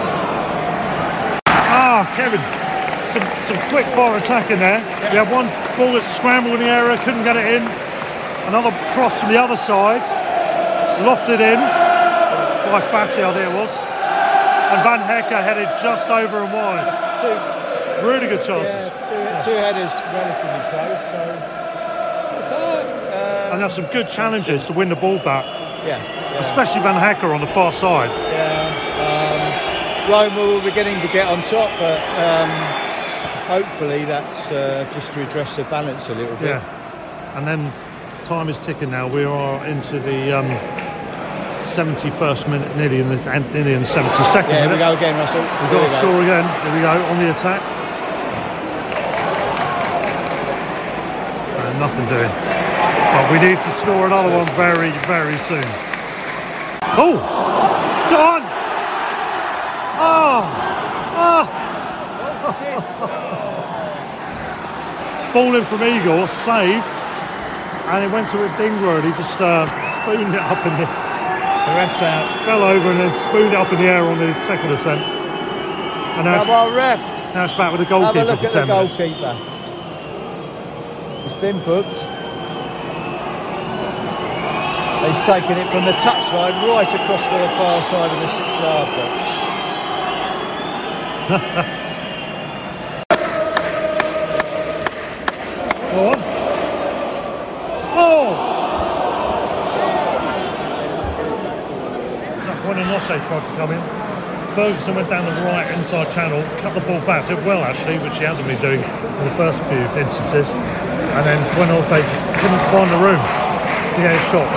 Speaker 7: Ah, Kevin, some some quick fire attack in there. We had one ball that scrambled in the area, couldn't get it in. Another cross from the other side, lofted in by Fatty, I think it was. And Van Hecker headed just over and wide.
Speaker 12: Two,
Speaker 7: really good chances.
Speaker 12: Yeah, two, two headers relatively close. So it's hard. Uh,
Speaker 7: And there's some good challenges to win the ball back,
Speaker 12: yeah, yeah.
Speaker 7: especially Van Hecker on the far side.
Speaker 12: Yeah. Um, Roma will be getting to get on top, but um, hopefully that's uh, just to address the balance a little bit.
Speaker 7: Yeah, and then time is ticking now. We are into the um, seventy-first minute, nearly in the and nearly in the seventy-second
Speaker 12: Yeah, here
Speaker 7: minute.
Speaker 12: we go again, Russell.
Speaker 7: We've
Speaker 12: Here
Speaker 7: got
Speaker 12: we
Speaker 7: to
Speaker 12: go.
Speaker 7: score again. Here we go on the attack. And nothing doing. But we need to score another one very, very soon. Oh, go on! Oh, oh! Ball in from Igor, saved, and it went to Adingra, and he just uh, spooned it up in the.
Speaker 12: The ref's out.
Speaker 7: Fell over and then spooned it up in the air on the second attempt. And now,
Speaker 12: How
Speaker 7: it's,
Speaker 12: about ref?
Speaker 7: now it's back with the
Speaker 12: Have a
Speaker 7: goalkeeper
Speaker 12: look
Speaker 7: for
Speaker 12: at the
Speaker 7: ten minutes.
Speaker 12: goalkeeper. It's been booked. He's taken it from the touchline right across to the far side of the six-yard box.
Speaker 7: Go on. Oh! Zach Buonanotte tried to come in. Ferguson went down the right inside channel, cut the ball back, did well actually, which he hasn't been doing in the first few instances. And then Buonanotte just couldn't find the room to get his shot.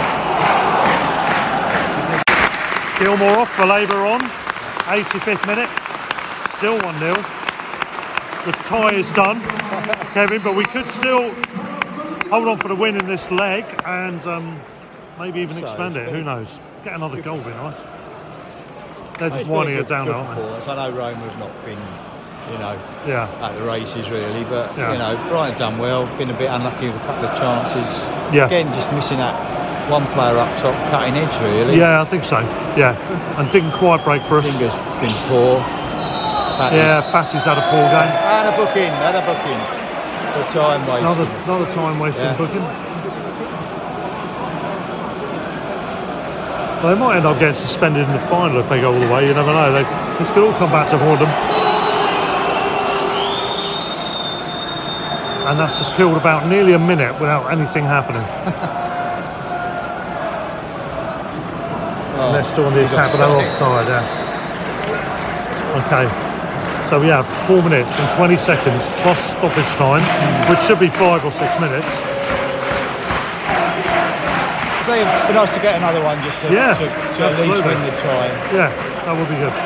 Speaker 7: Gilmore off for Labour on, eighty-fifth minute, still one nil. The tie is done, Kevin, but we could still hold on for the win in this leg and um, maybe even
Speaker 12: So,
Speaker 7: expand it,
Speaker 12: it's
Speaker 7: who
Speaker 12: been-
Speaker 7: knows. Get another goal would be nice. they're just
Speaker 12: It's been a
Speaker 7: winding
Speaker 12: good-
Speaker 7: it down
Speaker 12: good
Speaker 7: now, aren't they?
Speaker 12: performance. I know Roma's not been, you know,
Speaker 7: Yeah.
Speaker 12: at the races really, but
Speaker 7: Yeah.
Speaker 12: you know, Brighton done well. Been a bit unlucky with a couple of chances.
Speaker 7: Yeah.
Speaker 12: Again, just missing that one player up top, cutting edge really.
Speaker 7: Yeah, I think so. Yeah, and didn't quite break for us.
Speaker 12: Finger's been poor. Fatty's-
Speaker 7: Yeah, Fatty's had a poor game.
Speaker 12: And a booking, and a booking. For time wasting.
Speaker 7: Another, another time wasting
Speaker 12: Yeah.
Speaker 7: booking. Well, they might end up getting suspended in the final if they go all the way. You never know. They, this could all come back to haunt them. And that's just killed about nearly a minute without anything happening.
Speaker 12: Oh,
Speaker 7: And they're still on the
Speaker 12: he's
Speaker 7: attack, but they're
Speaker 12: offside.
Speaker 7: offside, yeah. Okay. So we have four minutes and twenty seconds plus stoppage time, which should be five or six minutes.
Speaker 12: It'd be nice to get another one just to,
Speaker 7: Yeah,
Speaker 12: to, to at least
Speaker 7: absolutely.
Speaker 12: win the tie.
Speaker 7: Yeah, that would be good.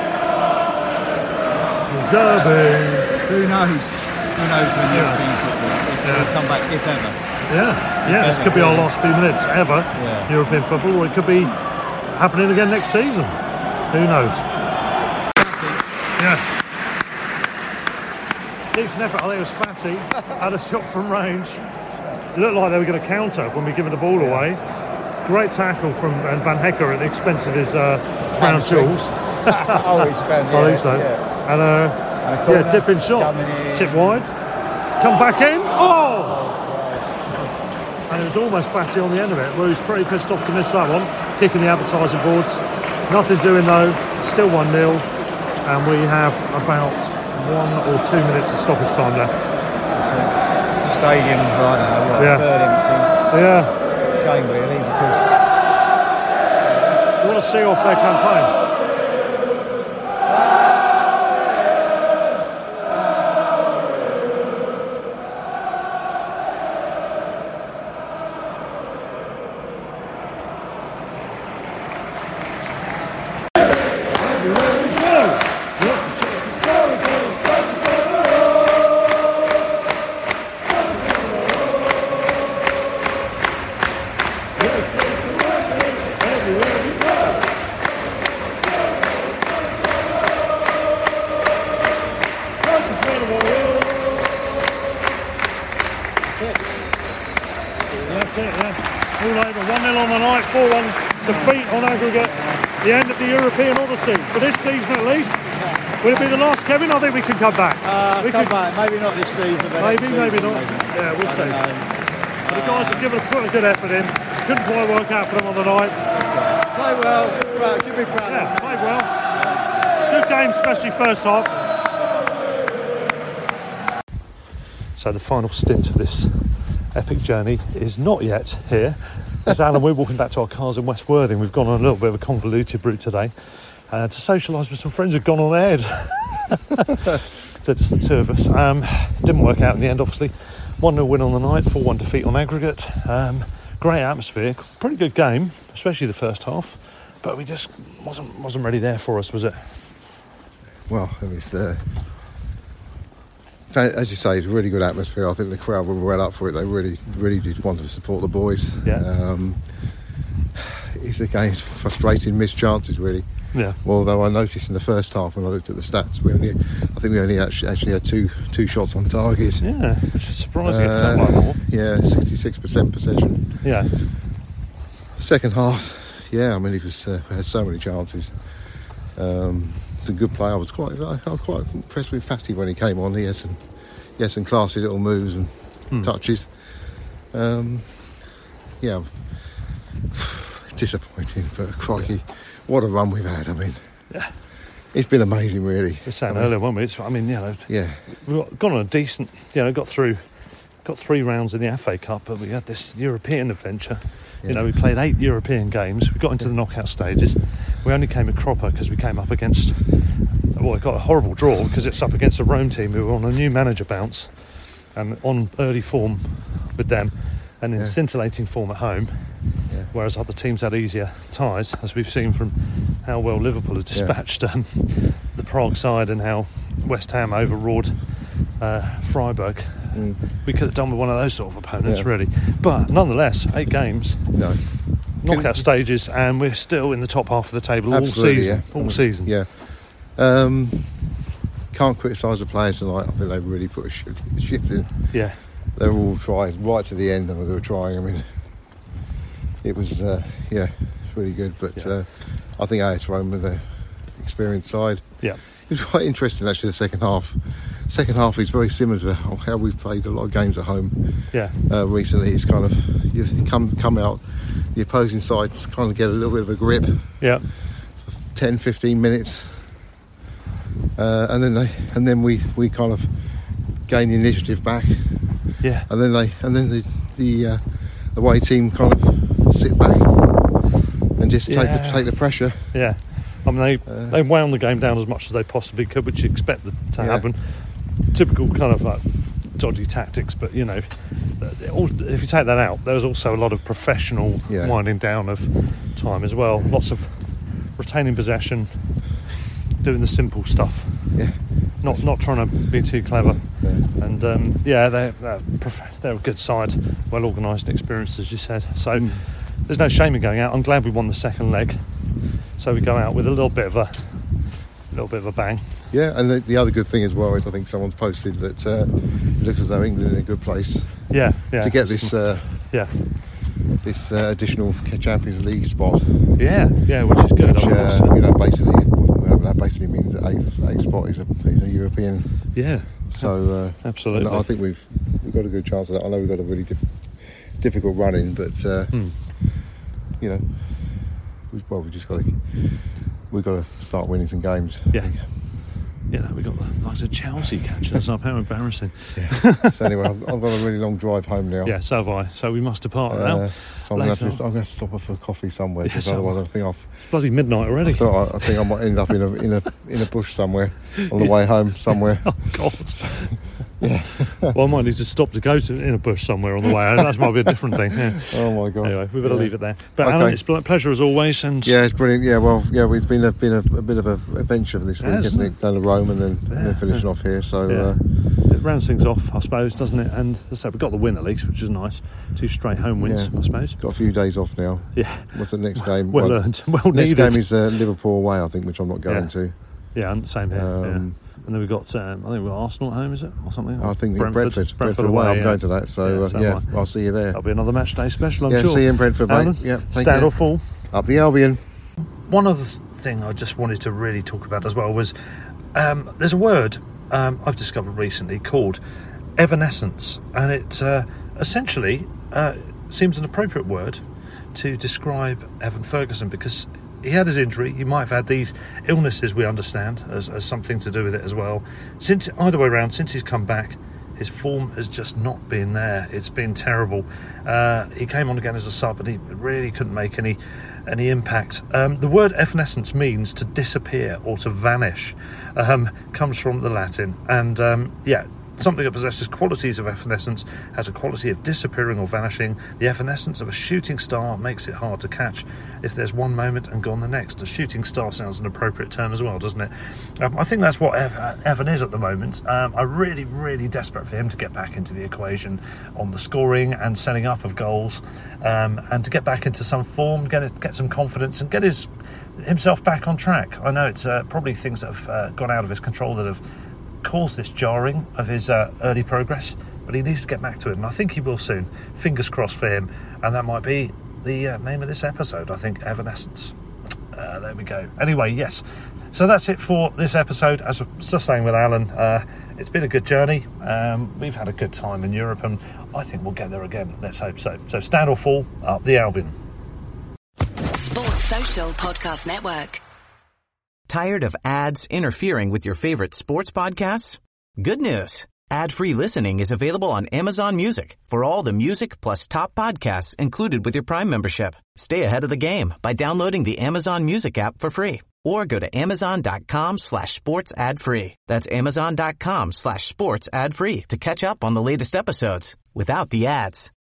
Speaker 7: Zerbi.
Speaker 12: Who knows? Who knows when European football if they'll come back, if ever.
Speaker 7: Yeah, yeah. This could be our last few minutes ever.
Speaker 12: Yeah.
Speaker 7: European football, or it could be happening again next season. Who knows? Yeah. Decent effort. I think it was Fatty. Had a shot from range. It looked like they were going to counter when we given the ball away. Great tackle from uh, Van Hecker at the expense of his uh, crown jewels.
Speaker 12: Oh, he's crown,
Speaker 7: I think
Speaker 12: yeah,
Speaker 7: so.
Speaker 12: yeah.
Speaker 7: And uh,
Speaker 12: And a corner
Speaker 7: yeah, dipping shot.
Speaker 12: coming in.
Speaker 7: Tip wide. Come back in. Oh! And it was almost Fatty on the end of it. Well, he was pretty pissed off to miss that one. Kicking the advertising boards. Nothing doing though. Still one nil. And we have about one or two minutes of stoppage time left.
Speaker 12: Stadium, I don't know, what,
Speaker 7: Yeah.
Speaker 12: third empty.
Speaker 7: Yeah.
Speaker 12: Shame really, because
Speaker 7: You want to see off their campaign. That's it, yeah. All over. one nil on the night, four one defeat on aggregate. The end of the European Odyssey. For this season at least. Will it be the last, Kevin? I think we can come back.
Speaker 12: Uh,
Speaker 7: we
Speaker 12: come
Speaker 7: could-
Speaker 12: back. Maybe not this season, but
Speaker 7: Maybe,
Speaker 12: next
Speaker 7: maybe
Speaker 12: season,
Speaker 7: not.
Speaker 12: maybe.
Speaker 7: Yeah, we'll
Speaker 12: I
Speaker 7: see.
Speaker 12: don't know.
Speaker 7: The guys have given a put a good effort in. Couldn't quite work out for them on the night.
Speaker 12: Play well. Proud. Should be proud.
Speaker 7: Yeah, played well. Good game, especially first half. So the final stint of this epic journey is not yet here. As Alan, we're walking back to our cars in West Worthing. We've gone on a little bit of a convoluted route today uh, to socialise with some friends who've gone on ahead. So just the two of us. Um, didn't work out in the end, obviously. one nil win on the night, four one defeat on aggregate. Um, great atmosphere, pretty good game, especially the first half. But we just wasn't wasn't really there for us, was it?
Speaker 10: Well, it was, uh, as you say, it's a really good atmosphere. I think the crowd were well up for it. They really, really did want to support the boys.
Speaker 7: Yeah.
Speaker 10: Um, it's against frustrating missed chances, really.
Speaker 7: Yeah.
Speaker 10: Although I noticed in the first half when I looked at the stats, we only, I think we only actually, actually had two two shots on target.
Speaker 7: Yeah, which is surprising. It
Speaker 10: Uh,
Speaker 7: felt like more.
Speaker 10: Yeah, sixty-six percent possession.
Speaker 7: Yeah.
Speaker 10: Second half, yeah, I mean, he was uh, had so many chances. Um, he's a good player. I was quite, I was quite impressed with Fatty when he came on. He had some, he had some classy little moves and
Speaker 7: Hmm.
Speaker 10: touches. Um, yeah, disappointing, but crikey, what a run we've had. I mean,
Speaker 7: yeah,
Speaker 10: it's been amazing, really.
Speaker 7: We were saying
Speaker 10: I mean,
Speaker 7: earlier, weren't we? It's, I mean, you know,
Speaker 10: yeah,
Speaker 7: we've got, gone on a decent, you know, got through, got three rounds in the F A Cup, but we had this European adventure. You know, we played eight European games. We got into the knockout stages. We only came a cropper because we came up against, well, it got a horrible draw because it's up against a Rome team who were on a new manager bounce and on early form with them and in
Speaker 10: Yeah.
Speaker 7: scintillating form at home.
Speaker 10: Yeah.
Speaker 7: Whereas other teams had easier ties, as we've seen from how well Liverpool has dispatched um, the Prague side and how West Ham overawed uh, Freiburg.
Speaker 10: Mm.
Speaker 7: We could have done with one of those sort of opponents,
Speaker 10: Yeah.
Speaker 7: really. But nonetheless, eight games.
Speaker 10: No.
Speaker 7: knockout stages, and we're still in the top half of the table
Speaker 10: Absolutely,
Speaker 7: all season.
Speaker 10: yeah.
Speaker 7: All season.
Speaker 10: Yeah. Um, can't criticise the players tonight. I think they've really put a shift, shift in.
Speaker 7: Yeah.
Speaker 10: They're all trying right to the end, and they were trying. I mean, it was uh, yeah, it's really good. But
Speaker 7: Yeah.
Speaker 10: uh, I think A S Rome with an experienced side.
Speaker 7: Yeah.
Speaker 10: It was quite interesting actually. The second half, second half is very similar to how we've played a lot of games at home.
Speaker 7: Yeah.
Speaker 10: Uh, recently, it's kind of you come come out, the opposing side kind of get a little bit of a grip.
Speaker 7: Yeah.
Speaker 10: ten, fifteen minutes, uh, and then they and then we we kind of gain the initiative back.
Speaker 7: Yeah.
Speaker 10: And then they and then the the uh, away team kind of sit back and just take
Speaker 7: Yeah.
Speaker 10: the take the pressure.
Speaker 7: Yeah. I mean, they, they wound the game down as much as they possibly could, which you expect to
Speaker 10: Yeah.
Speaker 7: happen. Typical kind of like dodgy tactics, but you know, if you take that out, there was also a lot of professional
Speaker 10: Yeah.
Speaker 7: winding down of time as well. Lots of retaining possession, doing the simple stuff.
Speaker 10: Yeah.
Speaker 7: Not not trying to be too clever.
Speaker 10: Yeah.
Speaker 7: And um, yeah, they're, they're, prof- they're a good side, well organised and experienced, as you said. So
Speaker 10: Mm.
Speaker 7: there's no shame in going out. I'm glad we won the second leg. So we go out with a little bit of a little bit of a bang.
Speaker 10: Yeah, and the, the other good thing as well is I think someone's posted that uh, it looks as though England are in a good place.
Speaker 7: Yeah, yeah.
Speaker 10: To get this, uh,
Speaker 7: yeah,
Speaker 10: this uh, additional Champions League spot.
Speaker 7: Yeah, yeah, which is good.
Speaker 10: Which,
Speaker 7: I mean,
Speaker 10: uh,
Speaker 7: that's-
Speaker 10: you know, basically, well, that basically means that eighth, eighth spot is a, is a European.
Speaker 7: Yeah.
Speaker 10: So uh,
Speaker 7: absolutely,
Speaker 10: I think we've we've got a good chance of that. I know we've got a really diff- difficult run in, but uh,
Speaker 7: Hmm.
Speaker 10: you know, we've, well, we've just got to we've got to start winning some games.
Speaker 7: Yeah. You know, we got the likes of Chelsea catching us up. How embarrassing.
Speaker 10: Yeah. So anyway, I've, I've got a really long drive home now.
Speaker 7: Yeah, so have I. So we must depart
Speaker 10: Uh,
Speaker 7: now.
Speaker 10: so I'm going to
Speaker 7: Later
Speaker 10: I'm going to stop off for coffee somewhere
Speaker 7: Yeah,
Speaker 10: because
Speaker 7: so-
Speaker 10: otherwise I think I've
Speaker 7: Bloody midnight already.
Speaker 10: I, thought I, I think I might end up in a in a in a bush somewhere on the way home somewhere.
Speaker 7: Oh God.
Speaker 10: Yeah.
Speaker 7: Well, I might need to stop to go to in a bush somewhere on the way home. That might be a different thing. Yeah.
Speaker 10: Oh my God.
Speaker 7: Anyway, we better
Speaker 10: Yeah.
Speaker 7: leave it there. But
Speaker 10: Okay.
Speaker 7: Alan, it's been a pleasure as always. And
Speaker 10: Yeah, it's brilliant. Yeah, well, yeah, well, it's been a been a, a bit of a adventure this
Speaker 7: It
Speaker 10: week,
Speaker 7: has,
Speaker 10: isn't
Speaker 7: isn't
Speaker 10: it? Going to Rome and then, and
Speaker 7: Yeah,
Speaker 10: then finishing
Speaker 7: yeah.
Speaker 10: off here. So
Speaker 7: Yeah.
Speaker 10: uh,
Speaker 7: it rounds things off, I suppose, doesn't it? And as I said, we got the win at least, which is nice. Two straight home wins,
Speaker 10: yeah,
Speaker 7: I suppose.
Speaker 10: got a few days off now.
Speaker 7: Yeah.
Speaker 10: What's the next game?
Speaker 7: Well earned, well
Speaker 10: next
Speaker 7: needed.
Speaker 10: game is uh, Liverpool away, I think, which I'm not going
Speaker 7: Yeah.
Speaker 10: to.
Speaker 7: Yeah, and same here.
Speaker 10: Um,
Speaker 7: yeah. And then we've got, um, I think we've got Arsenal at home, is it? Or something?
Speaker 10: I think
Speaker 7: Brentford.
Speaker 10: Brentford,
Speaker 7: Brentford,
Speaker 10: away. I'm
Speaker 7: yeah.
Speaker 10: going to that. So,
Speaker 7: Yeah,
Speaker 10: uh,
Speaker 7: so
Speaker 10: yeah,
Speaker 7: am I.
Speaker 10: I'll see you there.
Speaker 7: That'll be another match day special, I'm
Speaker 10: yeah,
Speaker 7: sure.
Speaker 10: see you in Brentford, mate.
Speaker 7: Alan,
Speaker 10: Yeah, take
Speaker 7: stand
Speaker 10: care.
Speaker 7: or fall.
Speaker 10: Up the Albion.
Speaker 7: One other th- thing I just wanted to really talk about as well was um, there's a word um, I've discovered recently called evanescence, and it uh, essentially uh, seems an appropriate word to describe Evan Ferguson, because he had his injury. He might have had these illnesses, we understand, as, as something to do with it as well. Since either way around, since he's come back, his form has just not been there. It's been terrible. Uh, he came on again as a sub, and he really couldn't make any any impact. Um, the word evanescence means to disappear or to vanish. Um, comes from the Latin, and um, yeah. Something that possesses qualities of evanescence has a quality of disappearing or vanishing. The evanescence of a shooting star makes it hard to catch if there's one moment and gone the next. A shooting star sounds an appropriate term as well, doesn't it? Um, I think that's what Ev- Evan is at the moment. Um, I'm really, really desperate for him to get back into the equation on the scoring and setting up of goals, um, and to get back into some form, get it, get some confidence, and get his himself back on track. I know it's uh, probably things that have uh, gone out of his control that have caused this jarring of his uh, early progress, but he needs to get back to it, and I think he will soon. Fingers crossed for him, and that might be the uh, name of this episode, I think, Evanescence. Uh, there we go. Anyway, yes, so that's it for this episode. As I was just saying with Alan, uh, it's been a good journey. Um, we've had a good time in Europe, and I think we'll get there again. Let's hope so. So stand or fall, up the Albion.
Speaker 16: Sports Social Podcast Network.
Speaker 17: Tired of ads interfering with your favorite sports podcasts? Good news. Ad-free listening is available on Amazon Music for all the music plus top podcasts included with your Prime membership. Stay ahead of the game by downloading the Amazon Music app for free or go to amazon.com slash sports ad free. That's amazon.com slash sports ad free to catch up on the latest episodes without the ads.